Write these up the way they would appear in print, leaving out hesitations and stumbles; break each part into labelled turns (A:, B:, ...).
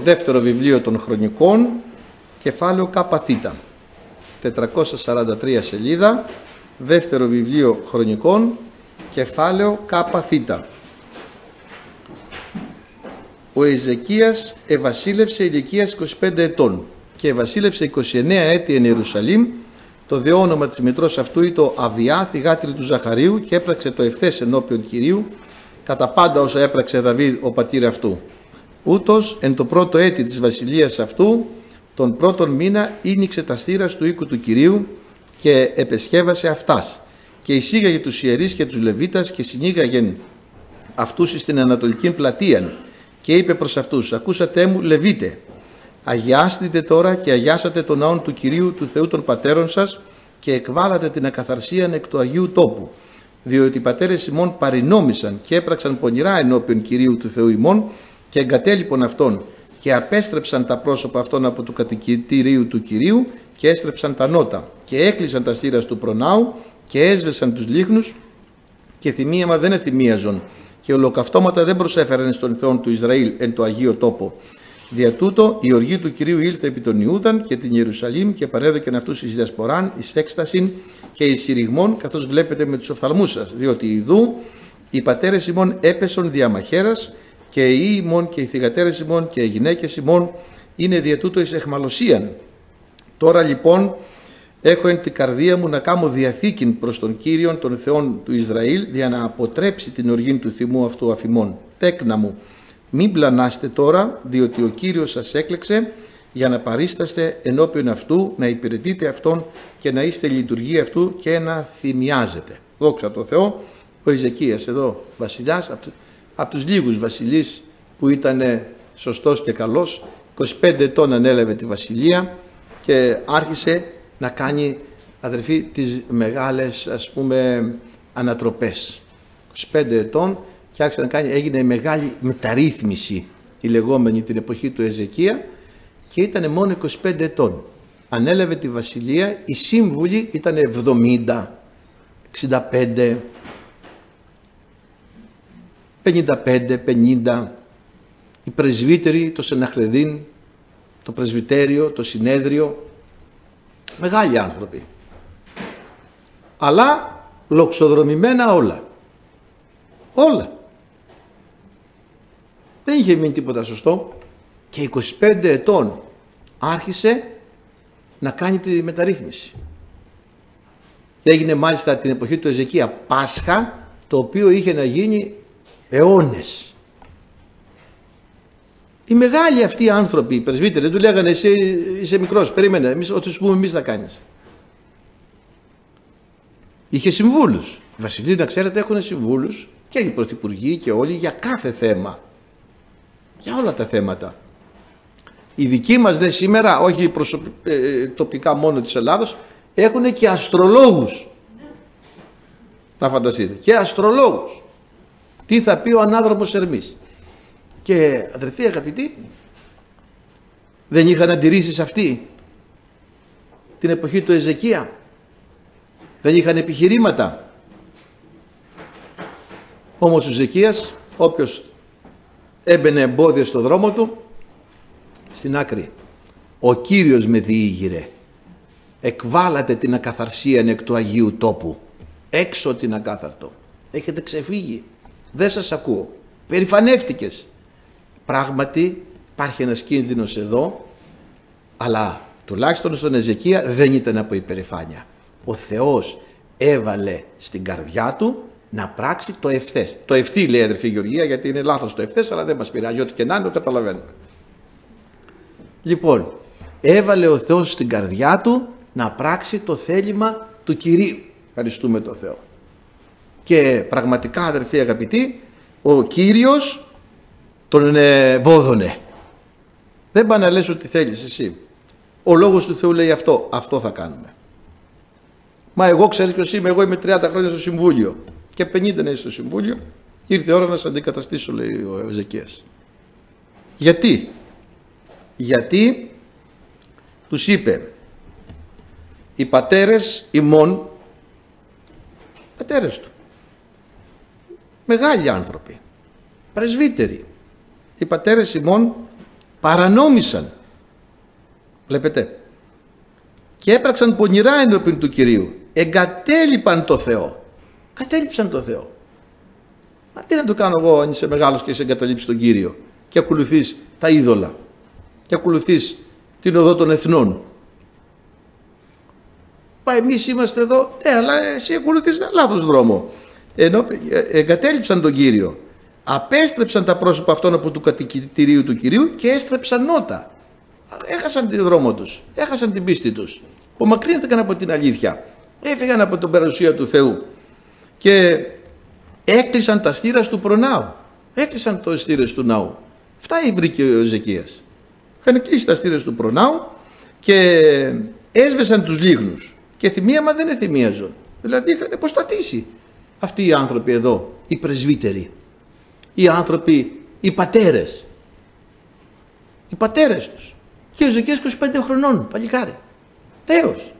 A: δεύτερο βιβλίο των Χρονικών, κεφάλαιο ΚΘ, 443 σελίδα, δεύτερο βιβλίο Χρονικών, κεφάλαιο ΚΘ. Ο Εζεκίας ευασίλευσε ηλικίας 25 ετών και ευασίλευσε 29 έτη εν Ιερουσαλήμ. Το δε όνομα της μητρός αυτού ήταν Αβιά, θυγάτρη του Ζαχαρίου, και έπραξε το ευθές ενώπιον Κυρίου κατά πάντα όσα έπραξε Δαβίδ ο πατήρ αυτού. Ούτως εν το πρώτο έτη της βασιλείας αυτού, τον πρώτον μήνα ήνιξε τα στήρας του οίκου του Κυρίου και επεσχέβασε αυτάς και εισήγαγε τους ιερείς και τους Λεβίτας και συνήγαγεν αυτούς στην ανατολική πλατεία και είπε προς αυτούς: ακούσατε μου, Λεβίτε, αγιάστητε τώρα και αγιάσατε τον ναόν του Κυρίου του Θεού των πατέρων σας και εκβάλατε την ακαθαρσίαν εκ του Αγίου Τόπου, διότι οι πατέρες ημών παρηνόμησαν και έπραξαν πονηρά ενώπιον Κυρίου του Θεού ημών και εγκατέλειπον αυτόν και απέστρεψαν τα πρόσωπα αυτών από του κατοικητηρίου του Κυρίου και έστρεψαν τα νότα και έκλεισαν τα στήρας του προνάου και έσβεσαν τους λίχνους και θυμίαμα δεν εθυμίαζον και ολοκαυτώματα δεν προσέφεραν στον Θεόν του Ισραήλ εν το Αγίο Τόπο. Δια τούτο η οργή του Κυρίου ήλθε επί των Ιούδαν και την Ιερουσαλήμ και παρέδωκεν αυτούς εις διασποράν, εις έκστασιν και εις συρριγμών, καθώς βλέπετε με τους οφθαλμούς σας, διότι ιδού οι πατέρες ημών έπεσον δια μαχαίρας και οι υιοί ημών και οι θυγατέρες ημών και οι γυναίκες ημών είναι δια τούτο εις εχμαλωσίαν. Τώρα λοιπόν έχω εν την καρδία μου να κάνω διαθήκην προς τον Κύριον των Θεών του Ισραήλ, για να αποτρέψει την οργή του θυμού αυτού αφημών. Τέκνα μου, μην πλανάστε τώρα, διότι ο Κύριος σας έκλεξε για να παρίσταστε ενώπιον αυτού, να υπηρετείτε αυτόν και να είστε λειτουργοί αυτού και να θυμιάζετε. Δόξα τω Θεώ. Ο Εζεκίας εδώ βασιλιάς, από τους λίγους βασιλείς που ήταν σωστός και καλός, 25 ετών ανέλαβε τη βασιλεία και άρχισε να κάνει, αδερφοί, τις μεγάλες, ας πούμε, ανατροπές. 25 ετών και άρχισε να κάνει, έγινε μεγάλη μεταρρύθμιση η λεγόμενη την εποχή του Εζεκία και ήταν μόνο 25 ετών. Ανέλαβε τη βασιλεία, οι σύμβουλοι ήταν 70, 65, 55, 50, οι πρεσβύτεροι, το Σεναχρεδίν, το πρεσβυτέριο, το συνέδριο, μεγάλοι άνθρωποι, αλλά λοξοδρομημένα όλα. Δεν είχε μείνει τίποτα σωστό και 25 ετών άρχισε να κάνει τη μεταρρύθμιση. Έγινε μάλιστα την εποχή του Εζεκία Πάσχα, το οποίο είχε να γίνει αιώνες. Οι μεγάλοι αυτοί οι άνθρωποι, οι πρεσβύτεροι, δεν του λέγανε εσύ είσαι μικρός, περίμενε, ό,τι σου πούμε εμείς θα κάνεις. Είχε συμβούλους. Οι βασιλείς, να ξέρετε, έχουν συμβούλους και οι πρωθυπουργοί και όλοι για κάθε θέμα. Για όλα τα θέματα. Οι δικοί μας δε σήμερα, όχι τοπικά μόνο της Ελλάδος, έχουν και αστρολόγους. Να φανταστείτε. Και αστρολόγους. Τι θα πει ο ανάδρομος Ερμής. Και αδερφοί αγαπητοί, δεν είχαν αντιρρήσεις αυτοί την εποχή του Εζεκία? Δεν είχαν επιχειρήματα? Όμως ο Εζεκίας, όποιος έμπαινε εμπόδιο στο δρόμο του, στην άκρη: ο Κύριος με διήγηρε, εκβάλατε την ακαθαρσία εκ του Αγίου Τόπου, έξω την ακάθαρτο, έχετε ξεφύγει, δεν σας ακούω, περηφανεύτηκες. Πράγματι υπάρχει ένας κίνδυνος εδώ, αλλά τουλάχιστον στον Εζεκία δεν ήταν από υπερηφάνεια. Ο Θεός έβαλε στην καρδιά του να πράξει το ευθές. Το ευθύ λέει αδερφή Γεωργία, γιατί είναι λάθος το ευθές, αλλά δεν μας πειράζει, ό,τι και να είναι το καταλαβαίνουμε. Λοιπόν, έβαλε ο Θεός στην καρδιά του να πράξει το θέλημα του Κυρίου. Ευχαριστούμε τον Θεό. Και πραγματικά αδερφοί αγαπητοί, ο Κύριος τον βόδωνε. Δεν πάνε να λες ότι θέλεις εσύ. Ο λόγος του Θεού λέει αυτό θα κάνουμε. Μα εγώ ξέρεις ποιος είμαι, εγώ είμαι 30 χρόνια στο Συμβούλιο και 50 είναι στο Συμβούλιο, ήρθε η ώρα να σε αντικαταστήσω, λέει ο Εζεκίας. Γιατί τους είπε, οι πατέρες ημών, πατέρες του, μεγάλοι άνθρωποι, πρεσβύτεροι, οι πατέρες ημών παρανόμησαν. Βλέπετε. Και έπραξαν πονηρά ενώπιον του Κυρίου. Εγκατέλειπαν το Θεό. Κατέλειψαν το Θεό. Μα τι να το κάνω εγώ αν είσαι μεγάλος και είσαι εγκαταλείψει τον Κύριο και ακολουθείς τα είδωλα και ακολουθείς την οδό των εθνών. Μα εμείς είμαστε εδώ, αλλά εσύ ακολουθείς λάθος δρόμο. Ενώ εγκατέλειψαν τον Κύριο, απέστρεψαν τα πρόσωπα αυτών από του κατοικητηρίου του Κυρίου και έστρεψαν νότα. Έχασαν τον δρόμο τους, έχασαν την πίστη τους, απομακρύνθηκαν από την αλήθεια, έφυγαν από την παρουσία του Θεού και έκλεισαν τα στήρας του προνάου. Έκλεισαν το στήρες του ναού. Αυτά βρήκε ο Εζεκίας. Είχαν κλείσει τα στήρες του προνάου και έσβεσαν τους λίχνους. Και θυμίαμα δεν εθυμίαζον. Δηλαδή είχαν αποστατήσει αυτοί οι άνθρωποι εδώ, οι πρεσβύτεροι, οι άνθρωποι, οι πατέρες. Οι πατέρες τους. Και ο Εζεκίας 25 χρονών, παλικάρι. Θεός.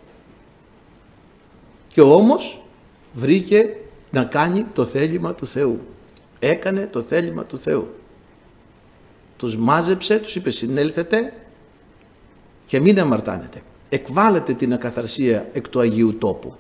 A: Και όμως βρήκε να κάνει το θέλημα του Θεού. Έκανε το θέλημα του Θεού. Τους μάζεψε, τους είπε συνέλθετε και μην αμαρτάνετε. Εκβάλλετε την ακαθαρσία εκ του Αγίου Τόπου.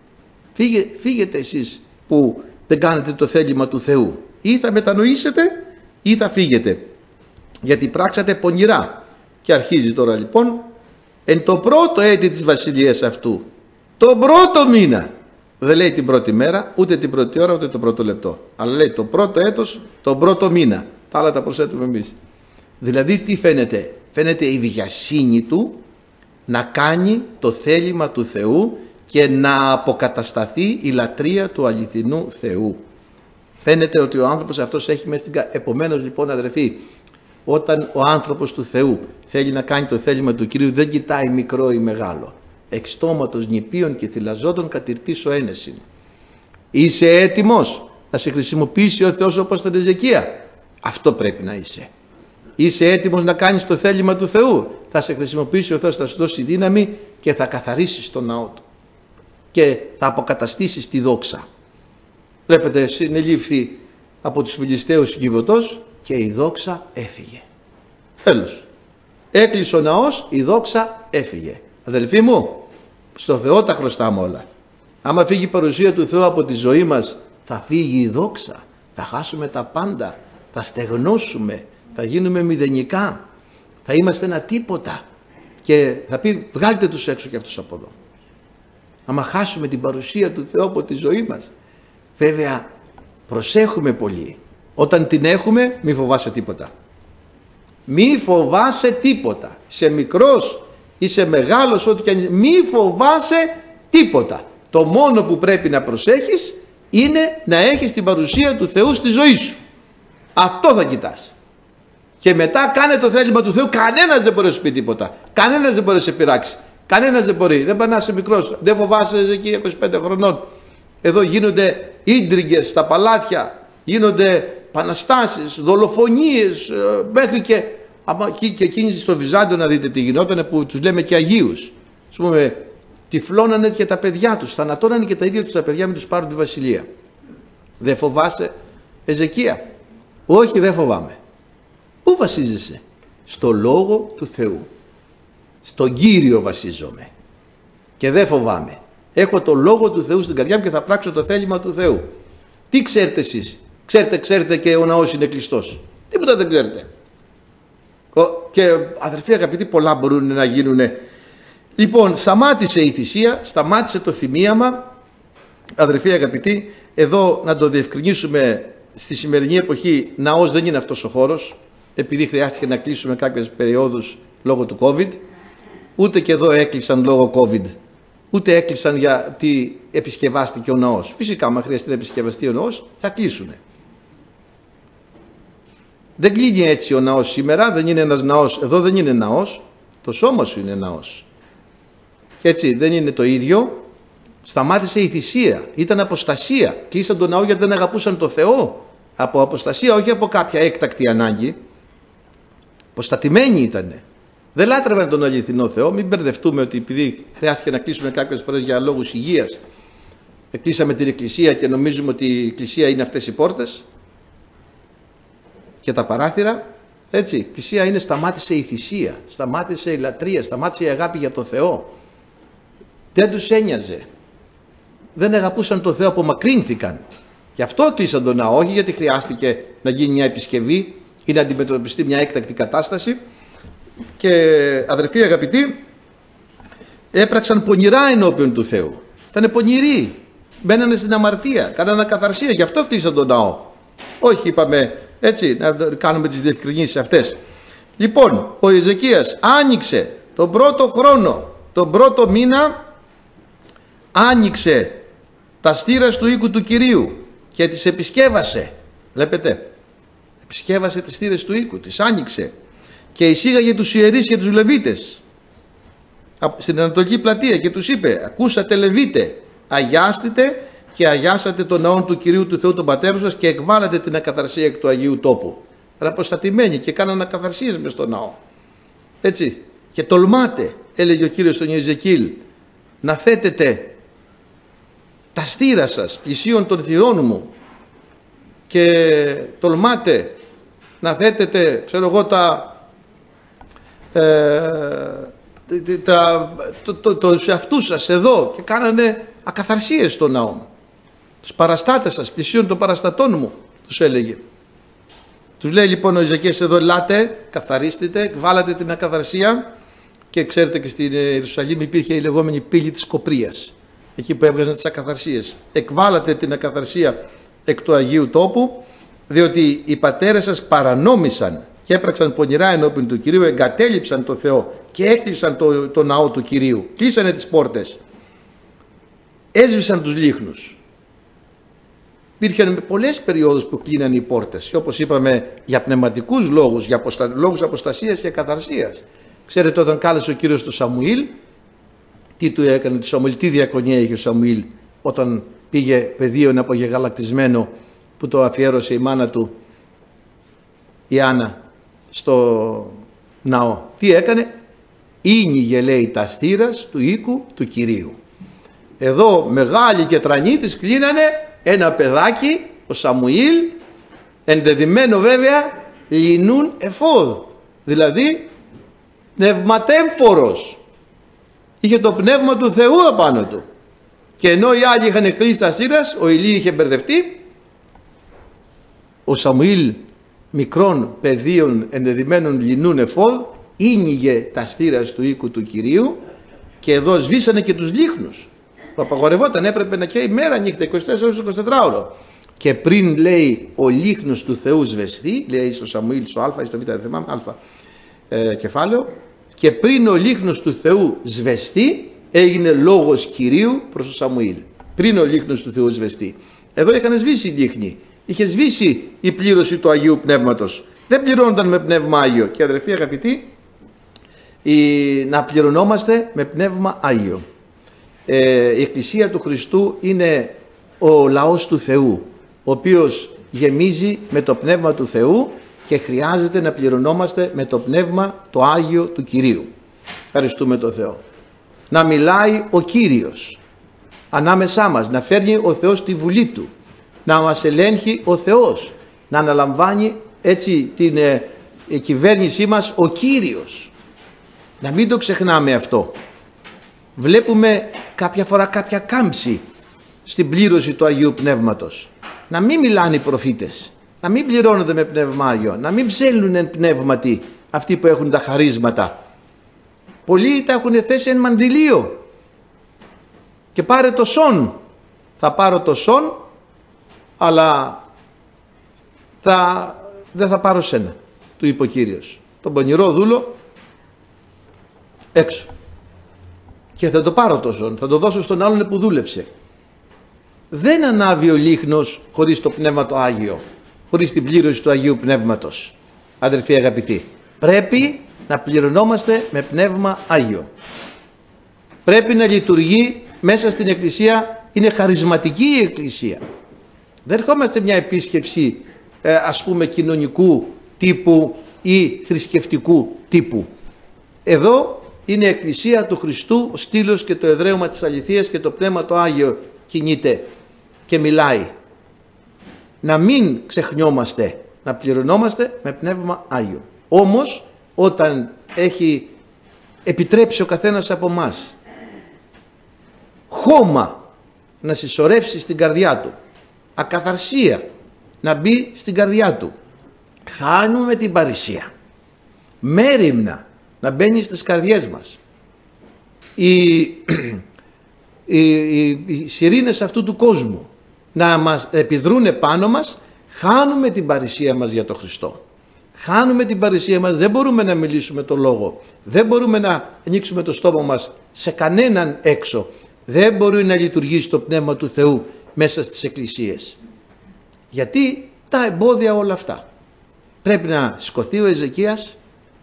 A: Φύγετε εσείς που δεν κάνετε το θέλημα του Θεού. Ή θα μετανοήσετε ή θα φύγετε. Γιατί πράξατε πονηρά. Και αρχίζει τώρα λοιπόν εν το πρώτο έτη της βασιλείας αυτού. Το πρώτο μήνα. Δεν λέει την πρώτη μέρα, ούτε την πρώτη ώρα, ούτε το πρώτο λεπτό. Αλλά λέει το πρώτο έτος, τον πρώτο μήνα. Τα άλλα τα προσθέτουμε εμείς. Δηλαδή τι φαίνεται. Φαίνεται η βιασύνη του να κάνει το θέλημα του Θεού και να αποκατασταθεί η λατρεία του αληθινού Θεού. Φαίνεται ότι ο άνθρωπος αυτός έχει μέσα στην... Επομένως λοιπόν αδερφοί, όταν ο άνθρωπος του Θεού θέλει να κάνει το θέλημα του Κυρίου, δεν κοιτάει μικρό ή μεγάλο. Εξ στόματος νηπίων και θυλαζόντων κατηρτήσω ένεση. Είσαι έτοιμος να σε χρησιμοποιήσει ο Θεός όπως τον Εζεκία? Αυτό πρέπει να είσαι. Είσαι έτοιμος να κάνεις το θέλημα του Θεού? Θα σε χρησιμοποιήσει ο Θεός, θα σου δώσει δύναμη και θα καθαρίσεις τον ναό του και θα αποκαταστήσεις τη δόξα. Βλέπετε, συνελήφθη από τους Φιλιστέους κυβωτός και η δόξα έφυγε. Τέλος. Έκλεισε ο ναός, η δόξα έφυγε. Αδελφοί μου, στο Θεό τα χρωστάμε όλα. Άμα φύγει η παρουσία του Θεού από τη ζωή μας, θα φύγει η δόξα, θα χάσουμε τα πάντα, θα στεγνώσουμε, θα γίνουμε μηδενικά, θα είμαστε ένα τίποτα και θα πει βγάλτε τους έξω και αυτούς από εδώ. Άμα χάσουμε την παρουσία του Θεού από τη ζωή μας, βέβαια προσέχουμε πολύ. Όταν την έχουμε, μη φοβάσαι τίποτα. Μη φοβάσαι τίποτα. Είσαι μικρός, είσαι μεγάλος, ό,τι και αν είσαι, μη φοβάσαι τίποτα. Το μόνο που πρέπει να προσέχεις είναι να έχεις την παρουσία του Θεού στη ζωή σου. Αυτό θα κοιτάς. Και μετά κάνε το θέλημα του Θεού. Κανένας δεν μπορεί να σου πει τίποτα. Κανένας δεν μπορεί να σε πειράξει. Κανένας δεν μπορεί. Δεν πάει να είσαι μικρός. Δεν φοβάσαι εκεί 25 χρονών. Εδώ γίνονται ίντριγκες στα παλάτια. Γίνονται επαναστάσεις, δολοφονίες, μέχρι και εκείνοι στο Βυζάντιο να δείτε τι γινόταν, που τους λέμε και Αγίους. Ας πούμε, τυφλώνανε και τα παιδιά τους, θανατώνανε και τα ίδια τους τα παιδιά, μην τους πάρουν τη βασιλεία. Δεν φοβάσαι, Εζεκία? Όχι, δεν φοβάμαι. Πού βασίζεσαι? Στο Λόγο του Θεού. Στον Κύριο βασίζομαι και δεν φοβάμαι. Έχω το Λόγο του Θεού στην καρδιά μου και θα πράξω το θέλημα του Θεού. Τι ξέρετε εσείς? Ξέρετε και ο ναός είναι κλειστός. Τίποτα δεν ξέρετε. Και αδερφοί αγαπητοί, πολλά μπορούν να γίνουν. Λοιπόν, σταμάτησε η θυσία, σταμάτησε το θυμίαμα. Αδερφοί αγαπητοί, εδώ να το διευκρινίσουμε, στη σημερινή εποχή ναός δεν είναι αυτός ο χώρος, επειδή χρειάστηκε να κλείσουμε κάποιες περιόδους λόγω του COVID. Ούτε και εδώ έκλεισαν λόγω COVID. Ούτε έκλεισαν γιατί επισκευάστηκε ο ναός. Φυσικά, άμα χρειαστεί να επισκευαστεί ο ναός, θα κλείσουνε. Δεν κλείνει έτσι ο ναός σήμερα, δεν είναι ένας ναός. Εδώ δεν είναι ναός, το σώμα σου είναι ναός. Και έτσι δεν είναι το ίδιο. Σταμάτησε η θυσία, ήταν αποστασία. Κλείσαν τον ναό γιατί δεν αγαπούσαν το Θεό. Από αποστασία, όχι από κάποια έκτακτη ανάγκη. Αποστατημένοι ήτανε. Δεν λάτρευαν τον αληθινό Θεό. Μην μπερδευτούμε ότι επειδή χρειάστηκε να κλείσουμε κάποιες φορές για λόγους υγείας, κλείσαμε την εκκλησία και νομίζουμε ότι η εκκλησία είναι αυτές οι πόρτες και τα παράθυρα. Έτσι, η Εκκλησία είναι σταμάτησε η θυσία, σταμάτησε η λατρεία, σταμάτησε η αγάπη για το Θεό. Δεν τους ένοιαζε. Δεν αγαπούσαν το Θεό, απομακρύνθηκαν. Γι' αυτό κλείσαν τον ναό, όχι γιατί χρειάστηκε να γίνει μια επισκευή ή να αντιμετωπιστεί μια έκτακτη κατάσταση. Και αδερφοί αγαπητοί, έπραξαν πονηρά ενώπιον του Θεού. Ήτανε πονηροί, μπαίνανε στην αμαρτία, κάνανε ακαθαρσία, γι' αυτό κλείσαν τον ναό. Όχι, είπαμε έτσι, να κάνουμε τις διευκρινήσεις αυτές. Λοιπόν, ο Εζεκίας άνοιξε τον πρώτο χρόνο, τον πρώτο μήνα, άνοιξε τα στήρας του οίκου του Κυρίου και τις επισκεύασε. Βλέπετε, επισκεύασε τις στήρες του οίκου, τις άνοιξε και εισήγαγε τους ιερείς και τους Λεβίτες στην Ανατολική Πλατεία και τους είπε: ακούσατε Λεβίτε, αγιάστητε και αγιάσατε τον ναό του Κυρίου του Θεού των πατέρων σας και εκβάλατε την ακαθαρσία εκ του Αγίου Τόπου. Era αποστατημένοι και κάναν ακαθαρσίες μες στο ναό. Έτσι. Και τολμάτε, έλεγε ο Κύριος στον Ιεζεκίλ, να θέτετε τα στήρα σας πλησίον των θυρών μου, και τολμάτε να θέτετε, ξέρω εγώ, τους εαυτούς σας εδώ, και κάνανε ακαθαρσίες στο ναό. Τους παραστάτες σας πλησίον των παραστατών μου, τους έλεγε. Τους λέει λοιπόν ο Εζεκίας εδώ: ελάτε, καθαρίστητε, βάλατε την ακαθαρσία. Και ξέρετε, και στην Ιερουσαλήμ υπήρχε η λεγόμενη πύλη της Κοπρίας, εκεί που έβγαζαν τις ακαθαρσίες. Εκβάλατε την ακαθαρσία εκ του Αγίου Τόπου, διότι οι πατέρες σας παρανόμησαν και έπραξαν πονηρά ενώπιον του Κυρίου, εγκατέλειψαν το Θεό και έκλεισαν το ναό του Κυρίου, κλείσανε τις πόρτες, έσβησαν τους λίχνους. Υπήρχαν πολλές περιόδους που κλείναν οι πόρτες, όπως είπαμε, για πνευματικούς λόγους, για λόγους αποστασίας και ακαθαρσίας. Ξέρετε, όταν κάλεσε ο Κύριος τον Σαμουήλ, τι του έκανε του Σαμουήλ, τι διακονία είχε ο Σαμουήλ όταν πήγε πεδίον απογεγαλακτισμένο, που το αφιέρωσε η μάνα του η Άννα στο ναό? Τι έκανε? Ήνιγε, λέει, τα στήρας του οίκου του Κυρίου. Εδώ μεγάλοι και τρανοί της κλείνανε ένα παιδάκι, ο Σαμουήλ, ενδεδειμένο βέβαια λινούν εφόδ, δηλαδή πνευματέμφορος, είχε το πνεύμα του Θεού απάνω του. Και ενώ οι άλλοι είχαν κλείσει τα στήρας, ο Ηλί είχε μπερδευτεί, ο Σαμουήλ μικρών παιδίων ενδεδειμένων λινούν εφόδ ήνιγε τα στήρας του οίκου του Κυρίου, και εδώ σβήσανε και τους λίχνους που απαγορευόταν, έπρεπε να καίει μέρα νύχτα 24 ώρο. Και πριν, λέει, ο λίχνος του Θεού σβεστεί, λέει στο Σαμουήλ, στο α ή στο β, δεν θυμάμαι, κεφάλαιο, και πριν ο λίχνος του Θεού σβεστεί, έγινε λόγος Κυρίου προς τον Σαμουήλ. Πριν ο λίχνος του Θεού σβεστεί. Εδώ είχαν σβήσει οι λίχνοι. Είχε σβήσει η πλήρωση του Αγίου Πνεύματος. Δεν πληρώνονταν με Πνεύμα Άγιο. Και αδερφοί αγαπητοί, να πληρωνόμαστε με Πνεύμα Άγιο. Η Εκκλησία του Χριστού είναι ο λαός του Θεού, ο οποίος γεμίζει με το Πνεύμα του Θεού, και χρειάζεται να πληρωνόμαστε με το Πνεύμα το Άγιο του Κυρίου. Ευχαριστούμε τον Θεό. Να μιλάει ο Κύριος ανάμεσά μας, να φέρνει ο Θεός τη βουλή Του, να μας ελέγχει ο Θεός, να αναλαμβάνει έτσι την κυβέρνησή μας ο Κύριος. Να μην το ξεχνάμε αυτό. Βλέπουμε κάποια φορά κάποια κάμψη στην πλήρωση του Αγίου Πνεύματος. Να μην μιλάνε οι προφήτες, να μην πληρώνονται με Πνεύμα Άγιο, να μην ψέλνουν εν πνεύματι αυτοί που έχουν τα χαρίσματα. Πολλοί τα έχουν θέσει εν μαντιλίο. Και πάρε το σον. Θα πάρω το σον, αλλά δεν θα πάρω σένα, του είπε ο Κύριος. Τον πονηρό δούλο έξω. Και θα το πάρω το σον, θα το δώσω στον άλλον που δούλεψε. Δεν ανάβει ο λίχνος χωρίς το Πνεύμα το Άγιο, χωρίς την πλήρωση του Αγίου Πνεύματος. Αδελφοί αγαπητοί, πρέπει να πληρωνόμαστε με Πνεύμα Άγιο. Πρέπει να λειτουργεί μέσα στην Εκκλησία, είναι χαρισματική η Εκκλησία. Δεν ερχόμαστε μια επίσκεψη ας πούμε κοινωνικού τύπου ή θρησκευτικού τύπου. Εδώ είναι η Εκκλησία του Χριστού, ο στήλος και το εδραίωμα της αληθείας, και το Πνεύμα το Άγιο κινείται και μιλάει. Να μην ξεχνιόμαστε, να πληρωνόμαστε με Πνεύμα Άγιο. Όμως όταν έχει επιτρέψει ο καθένας από μας χώμα να συσσωρεύσει στην καρδιά του, ακαθαρσία να μπει στην καρδιά του, χάνουμε την παρησία. Μέριμνα να μπαίνει στις καρδιές μας. Οι σιρήνες αυτού του κόσμου να μας επιδρούν πάνω μας, χάνουμε την παρησία μας για τον Χριστό. Χάνουμε την παρησία μας, δεν μπορούμε να μιλήσουμε το λόγο, δεν μπορούμε να ανοίξουμε το στόμα μας σε κανέναν έξω, δεν μπορεί να λειτουργήσει το Πνεύμα του Θεού μέσα στις εκκλησίες. Γιατί τα εμπόδια όλα αυτά. Πρέπει να σηκωθεί ο Εζεκίας,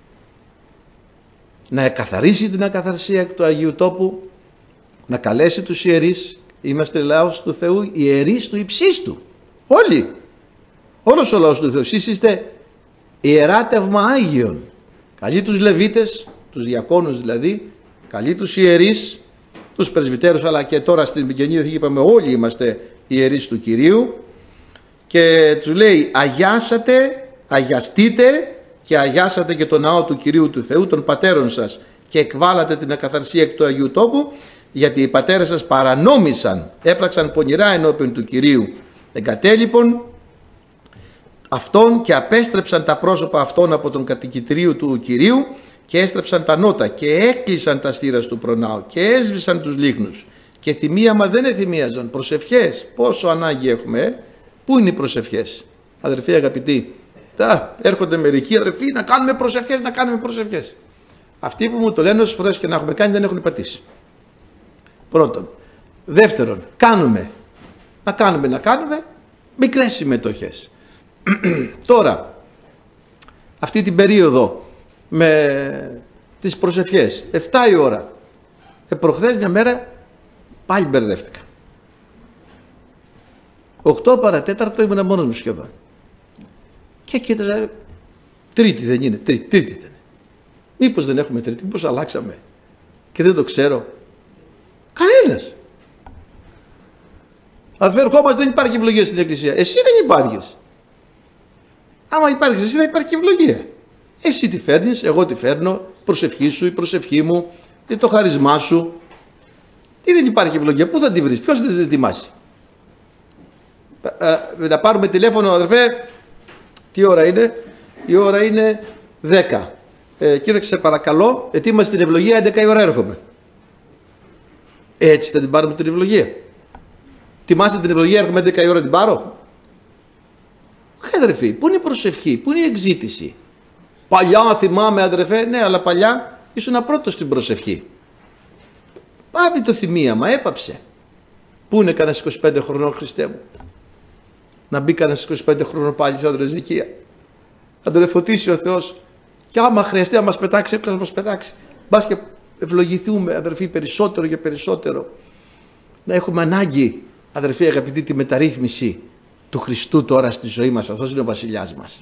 A: να εκαθαρίσει την ακαθαρσία του Αγίου Τόπου, να καλέσει τους ιερείς. Είμαστε λαός του Θεού, ιερείς του υψίστου. Όλοι, όλος ο λαός του Θεού. Εσείς είστε ιεράτευμα Άγιον. Καλεί τους Λεβίτες, τους διακόνους δηλαδή, καλεί τους ιερείς, τους πρεσβυτέρους, αλλά και τώρα στην Καινή Διαθήκη είπαμε όλοι είμαστε ιερείς του Κυρίου, και τους λέει αγιάσατε, αγιαστείτε και αγιάσατε και τον ναό του Κυρίου του Θεού, των πατέρων σας, και εκβάλατε την ακαθαρσία εκ του Αγίου Τόπου, γιατί οι πατέρες σας παρανόμησαν, έπραξαν πονηρά ενώπιον του Κυρίου, εγκατέλειπον αυτόν και απέστρεψαν τα πρόσωπα αυτών από τον κατοικητρίου του Κυρίου και έστρεψαν τα νότα και έκλεισαν τα στήρας του προνάου και έσβησαν τους λίχνους και θυμίαμα δεν εθυμίαζαν. Προσευχές, πόσο ανάγκη έχουμε, πού είναι οι προσευχές αδερφοί αγαπητοί? Έρχονται μερικοί αδερφοί να κάνουμε προσευχές, να κάνουμε προσευχές. Αυτοί που μου το λένε όσες φορές και να έχουμε κάνει δεν έχουν πατήσει. Πρώτον. Δεύτερον, να κάνουμε μικρές συμμετοχές. Τώρα αυτή την περίοδο με τις προσευχές 7 η ώρα, προχθές μια μέρα πάλι μπερδεύτηκα, 8 παρατέταρτο ήμουν μόνος μου σχεδόν και κοίταζα, Τρίτη δεν είναι, Τρίτη ήταν, μήπως δεν έχουμε Τρίτη, μήπως αλλάξαμε και δεν το ξέρω? Κανένας. Αφού ερχόμαστε δεν υπάρχει ευλογία στην Εκκλησία. Εσύ δεν υπάρχεις. Άμα υπάρχεις εσύ θα υπάρχει ευλογία. Εσύ τη φέρνεις, εγώ τη φέρνω, προσευχή σου, η προσευχή μου, το χαρισμά σου. Τι δεν υπάρχει ευλογία, πού θα τη βρεις, ποιος δεν την ετοιμάσει? Να πάρουμε τηλέφωνο αδερφέ, τι ώρα είναι? Η ώρα είναι 10. Κοίταξε παρακαλώ, ετοίμασε την ευλογία, 11 η ώρα έρχομαι. Έτσι θα την πάρουμε την ευλογία? Τιμάστε την ευλογία, έρχομαι 11 η ώρα την πάρω? Αδερφοί, πού είναι η προσευχή, πού είναι η εξήτηση? Παλιά θυμάμαι αδερφέ, ναι, αλλά παλιά ήσουν πρώτος στην προσευχή. Πάβει το θυμίαμα, έπαψε. Πού είναι κανένας 25 χρονών, Χριστέ μου? Να μπει κανένας 25 χρονών πάλι σαν τον Εζεκία. Να τον εφωτίσει ο Θεός και άμα χρειαστεί να μας πετάξει, έπρεπε να μας πετάξει. Μπας και ευλογηθούμε αδερφοί περισσότερο και περισσότερο. Να έχουμε ανάγκη αδερφοί αγαπητοί τη μεταρρύθμιση του Χριστού τώρα στη ζωή μας. Αυτός είναι ο βασιλιάς μας.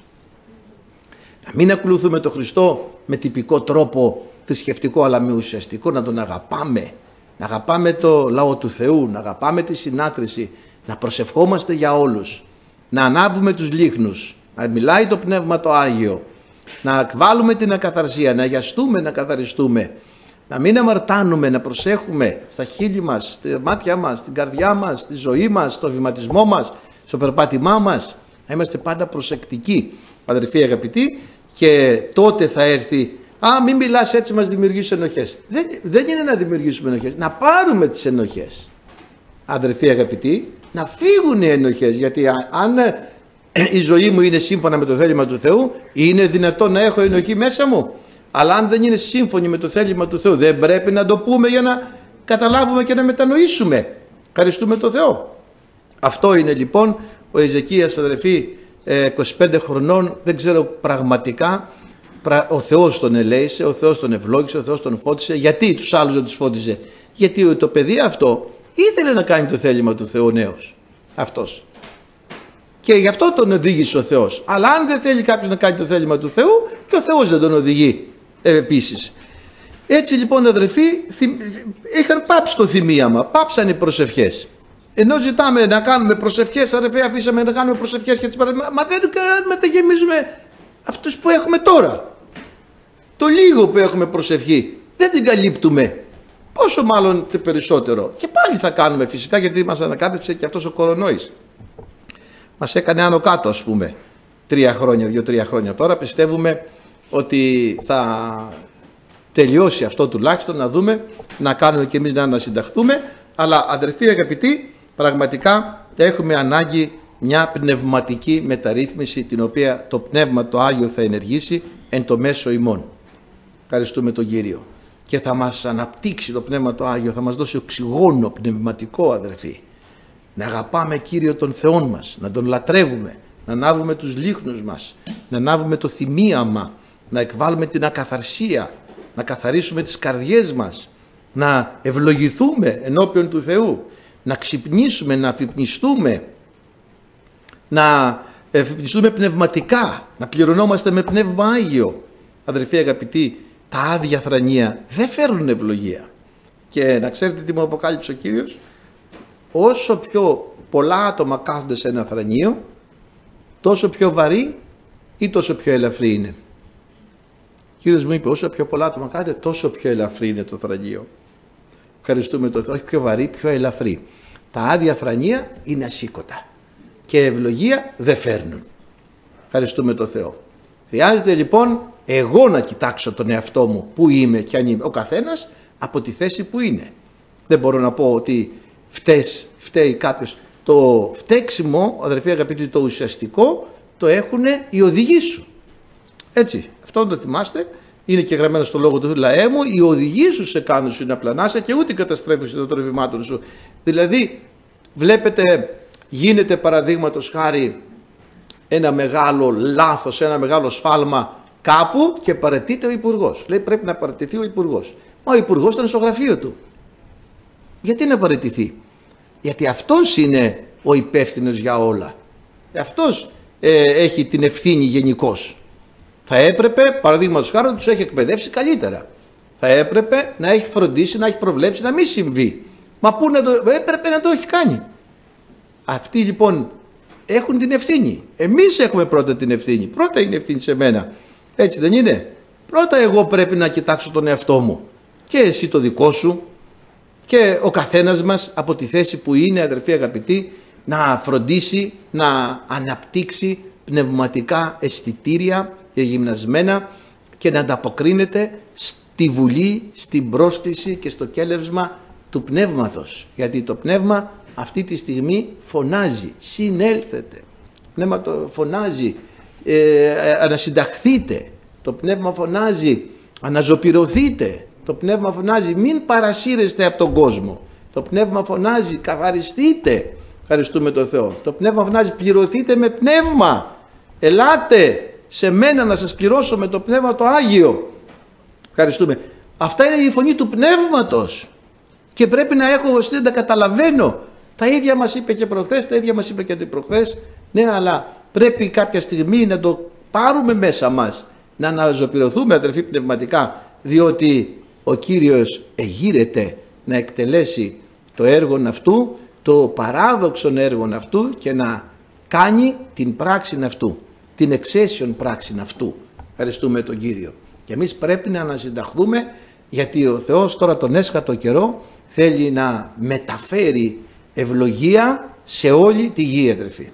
A: Να μην ακολουθούμε τον Χριστό με τυπικό τρόπο θρησκευτικό, αλλά με ουσιαστικό, να τον αγαπάμε. Να αγαπάμε το λαό του Θεού, να αγαπάμε τη συνάθρηση, να προσευχόμαστε για όλους, να ανάβουμε τους λίχνους, να μιλάει το Πνεύμα το Άγιο, να εκβάλουμε την ακαθαρσία, να αγιαστούμε, να καθαριστούμε, να μην αμαρτάνουμε, να προσέχουμε στα χείλη μας, στα μάτια μας, στην καρδιά μας, στη ζωή μας, στο βηματισμό μας, στο περπάτημά μας, να είμαστε πάντα προσεκτικοί αδερφοί αγαπητοί, και τότε θα έρθει, μην μιλάς έτσι μας δημιουργείς ενοχές. Δεν είναι να δημιουργήσουμε ενοχές, να πάρουμε τις ενοχές αδερφοί αγαπητοί, να φύγουν οι ενοχές, γιατί αν η ζωή μου είναι σύμφωνα με το θέλημα του Θεού, είναι δυνατόν να έχω ενοχή μέσα μου? Αλλά αν δεν είναι σύμφωνη με το θέλημα του Θεού, δεν πρέπει να το πούμε για να καταλάβουμε και να μετανοήσουμε? Ευχαριστούμε τον Θεό. Αυτό είναι λοιπόν ο Εζεκίας αδερφοί, 25 χρονών, δεν ξέρω πραγματικά, ο Θεός τον ελέησε, ο Θεός τον ευλόγησε, ο Θεός τον φώτισε. Γιατί τους άλλους δεν τους φώτιζε? Γιατί το παιδί αυτό ήθελε να κάνει το θέλημα του Θεού, νέος αυτός, και γι' αυτό τον οδήγησε ο Θεός. Αλλά αν δεν θέλει κάποιος να κάνει το θέλημα του Θεού, και ο Θεός δεν τον οδηγεί επίσης. Έτσι λοιπόν αδερφοί, είχαν πάψει το θυμίαμα, πάψαν οι προσευχές. Ενώ ζητάμε να κάνουμε προσευχές, αδερφοί, αφήσαμε να κάνουμε προσευχές και τις παραδείγματα, μα δεν μεταγεμίζουμε αυτούς που έχουμε τώρα. Το λίγο που έχουμε προσευχή δεν την καλύπτουμε. Πόσο μάλλον το περισσότερο. Και πάλι θα κάνουμε φυσικά, γιατί μας ανακάτεψε και αυτός ο κορονοϊός. Μας έκανε άνω κάτω, ας πούμε, 2-3 χρόνια. Τώρα πιστεύουμε ότι θα τελειώσει αυτό τουλάχιστον, να δούμε, να κάνουμε και εμείς να ανασυνταχθούμε. Αλλά αδερφοί αγαπητοί, πραγματικά έχουμε ανάγκη μια πνευματική μεταρρύθμιση, την οποία το Πνεύμα το Άγιο θα ενεργήσει εν το μέσο ημών. Ευχαριστούμε τον Κύριο. Και θα μας αναπτύξει το Πνεύμα το Άγιο, θα μας δώσει οξυγόνο πνευματικό, αδερφοί. Να αγαπάμε Κύριο τον Θεόν μας, να τον λατρεύουμε, να ανάβουμε τους λίχνους μας, να ανάβουμε το θυμίαμα, να εκβάλουμε την ακαθαρσία, να καθαρίσουμε τις καρδιές μας, να ευλογηθούμε ενώπιον του Θεού, να ξυπνήσουμε, να αφυπνιστούμε, να αφυπνιστούμε πνευματικά, να πληρωνόμαστε με Πνεύμα Άγιο. Αδερφοί αγαπητοί, τα άδεια θρανία δεν φέρνουν ευλογία. Και να ξέρετε τι μου αποκάλυψε ο Κύριος, όσο πιο πολλά άτομα κάθονται σε ένα θρανίο, τόσο πιο βαρύ ή τόσο πιο ελαφρύ είναι. Ο Κύριος μου είπε, όσο πιο πολλά άτομα κάθονται, τόσο πιο ελαφρύ είναι το θρανίο. Ευχαριστούμε τον Θεό, όχι πιο βαρύ, πιο ελαφρύ. Τα άδεια θρανία είναι ασήκωτα και ευλογία δεν φέρνουν. Ευχαριστούμε τον Θεό. Χρειάζεται λοιπόν εγώ να κοιτάξω τον εαυτό μου, που είμαι και αν είμαι. Ο καθένας από τη θέση που είναι. Δεν μπορώ να πω ότι φταίει κάποιος. Το φταίξιμο, αδερφοί αγαπητοί, το ουσιαστικό το έχουν οι οδηγοί σου. Έτσι, αυτό να το θυμάστε. Είναι και γραμμένο στο λόγο του λαέ μου, οι οδηγοί σου σε κάνουν σου να πλανάσαι και ούτε καταστρέφουν των τρεβημάτων σου. Δηλαδή, βλέπετε, γίνεται παραδείγματος χάρη ένα μεγάλο λάθος, ένα μεγάλο σφάλμα κάπου και παραιτείται ο υπουργός. Λέει πρέπει να παραιτηθεί ο υπουργός. Μα ο υπουργός ήταν στο γραφείο του. Γιατί να παραιτηθεί? Γιατί αυτός είναι ο υπεύθυνος για όλα. Αυτός έχει την ευθύνη γενικώς. Θα έπρεπε, παραδείγματος χάρη, να τους έχει εκπαιδεύσει καλύτερα. Θα έπρεπε να έχει φροντίσει, να έχει προβλέψει να μην συμβεί. Μα πού να το, έπρεπε να το έχει κάνει. Αυτοί λοιπόν έχουν την ευθύνη. Εμείς έχουμε πρώτα την ευθύνη. Πρώτα είναι ευθύνη σε μένα. Έτσι δεν είναι? Πρώτα εγώ πρέπει να κοιτάξω τον εαυτό μου. Και εσύ το δικό σου. Και ο καθένας μας από τη θέση που είναι, αδερφοί αγαπητοί, να φροντίσει, να αναπτύξει πνευματικά αισθητήρια γυμνασμένα και να ανταποκρίνεται στη βουλή, στην πρόσκληση και στο κέλευσμα του Πνεύματος. Γιατί το Πνεύμα αυτή τη στιγμή φωνάζει, συνέλθετε. Το Πνεύμα το φωνάζει, ανασυνταχθείτε. Το Πνεύμα φωνάζει, αναζωπυρωθείτε. Το Πνεύμα φωνάζει, μην παρασύρεστε από τον κόσμο. Το Πνεύμα φωνάζει, καθαριστείτε. Ευχαριστούμε τον Θεό. Το Πνεύμα φωνάζει, πληρωθείτε με Πνεύμα. Ελάτε σε μένα να σας πληρώσω με το Πνεύμα το Άγιο. Ευχαριστούμε. Αυτά είναι η φωνή του Πνεύματος. Και πρέπει να έχω να τα καταλαβαίνω. Τα ίδια μας είπε και προχθές, τα ίδια μας είπε και αντιπροχθές. Ναι, αλλά πρέπει κάποια στιγμή να το πάρουμε μέσα μας. Να αναζωπυρωθούμε, αδερφοί, πνευματικά. Διότι ο Κύριος εγείρεται να εκτελέσει το έργο αυτού, το παράδοξον έργο αυτού και να κάνει την πράξη αυτού, την εξαίσιον πράξη αυτού. Ευχαριστούμε τον Κύριο. Και εμείς πρέπει να ανασυνταχθούμε, γιατί ο Θεός τώρα τον έσχατο καιρό θέλει να μεταφέρει ευλογία σε όλη τη γη, αδερφοί.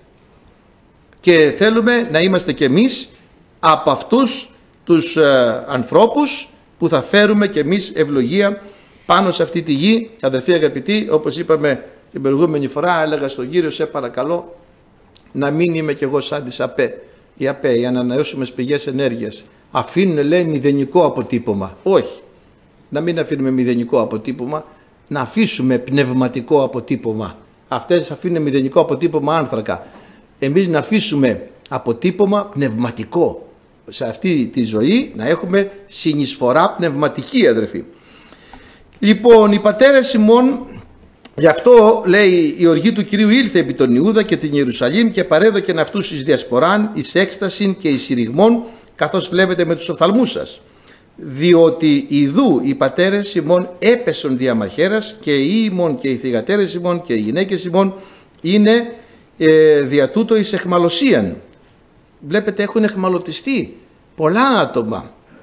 A: Και θέλουμε να είμαστε κι εμείς από αυτούς τους ανθρώπους που θα φέρουμε κι εμείς ευλογία πάνω σε αυτή τη γη. Αδερφοί αγαπητοί, όπως είπαμε την προηγούμενη φορά, έλεγα στον Κύριο, σε παρακαλώ να μην είμαι κι εγώ σαν τις ΑΠΕ. Οι ΑΠΕ, οι ανανεώσιμες πηγές ενέργειας, αφήνουν, λέει, μηδενικό αποτύπωμα. Όχι, να μην αφήνουμε μηδενικό αποτύπωμα, να αφήσουμε πνευματικό αποτύπωμα. Αυτές αφήνουν μηδενικό αποτύπωμα άνθρακα. Εμείς να αφήσουμε αποτύπωμα πνευματικό. Σε αυτή τη ζωή να έχουμε συνεισφορά πνευματική, αδερφοί. Λοιπόν, οι πατέρες ημών, γι' αυτό λέει η οργή του Κυρίου ήλθε επί τον Ιούδα και την Ιερουσαλήμ και παρέδοκεν αυτούς εις διασποράν, εις έκστασιν και εις συρριγμών, καθώς βλέπετε με τους οφθαλμούς σας. Διότι ιδού οι πατέρες ημών έπεσον δια μαχαίρας και οι ημών και οι θυγατέρες ημών και οι γυναίκες ημών είναι δια τούτο εις εχμαλωσίαν. Βλέπετε, έχουν εχμαλωτιστεί πολλά άτομα.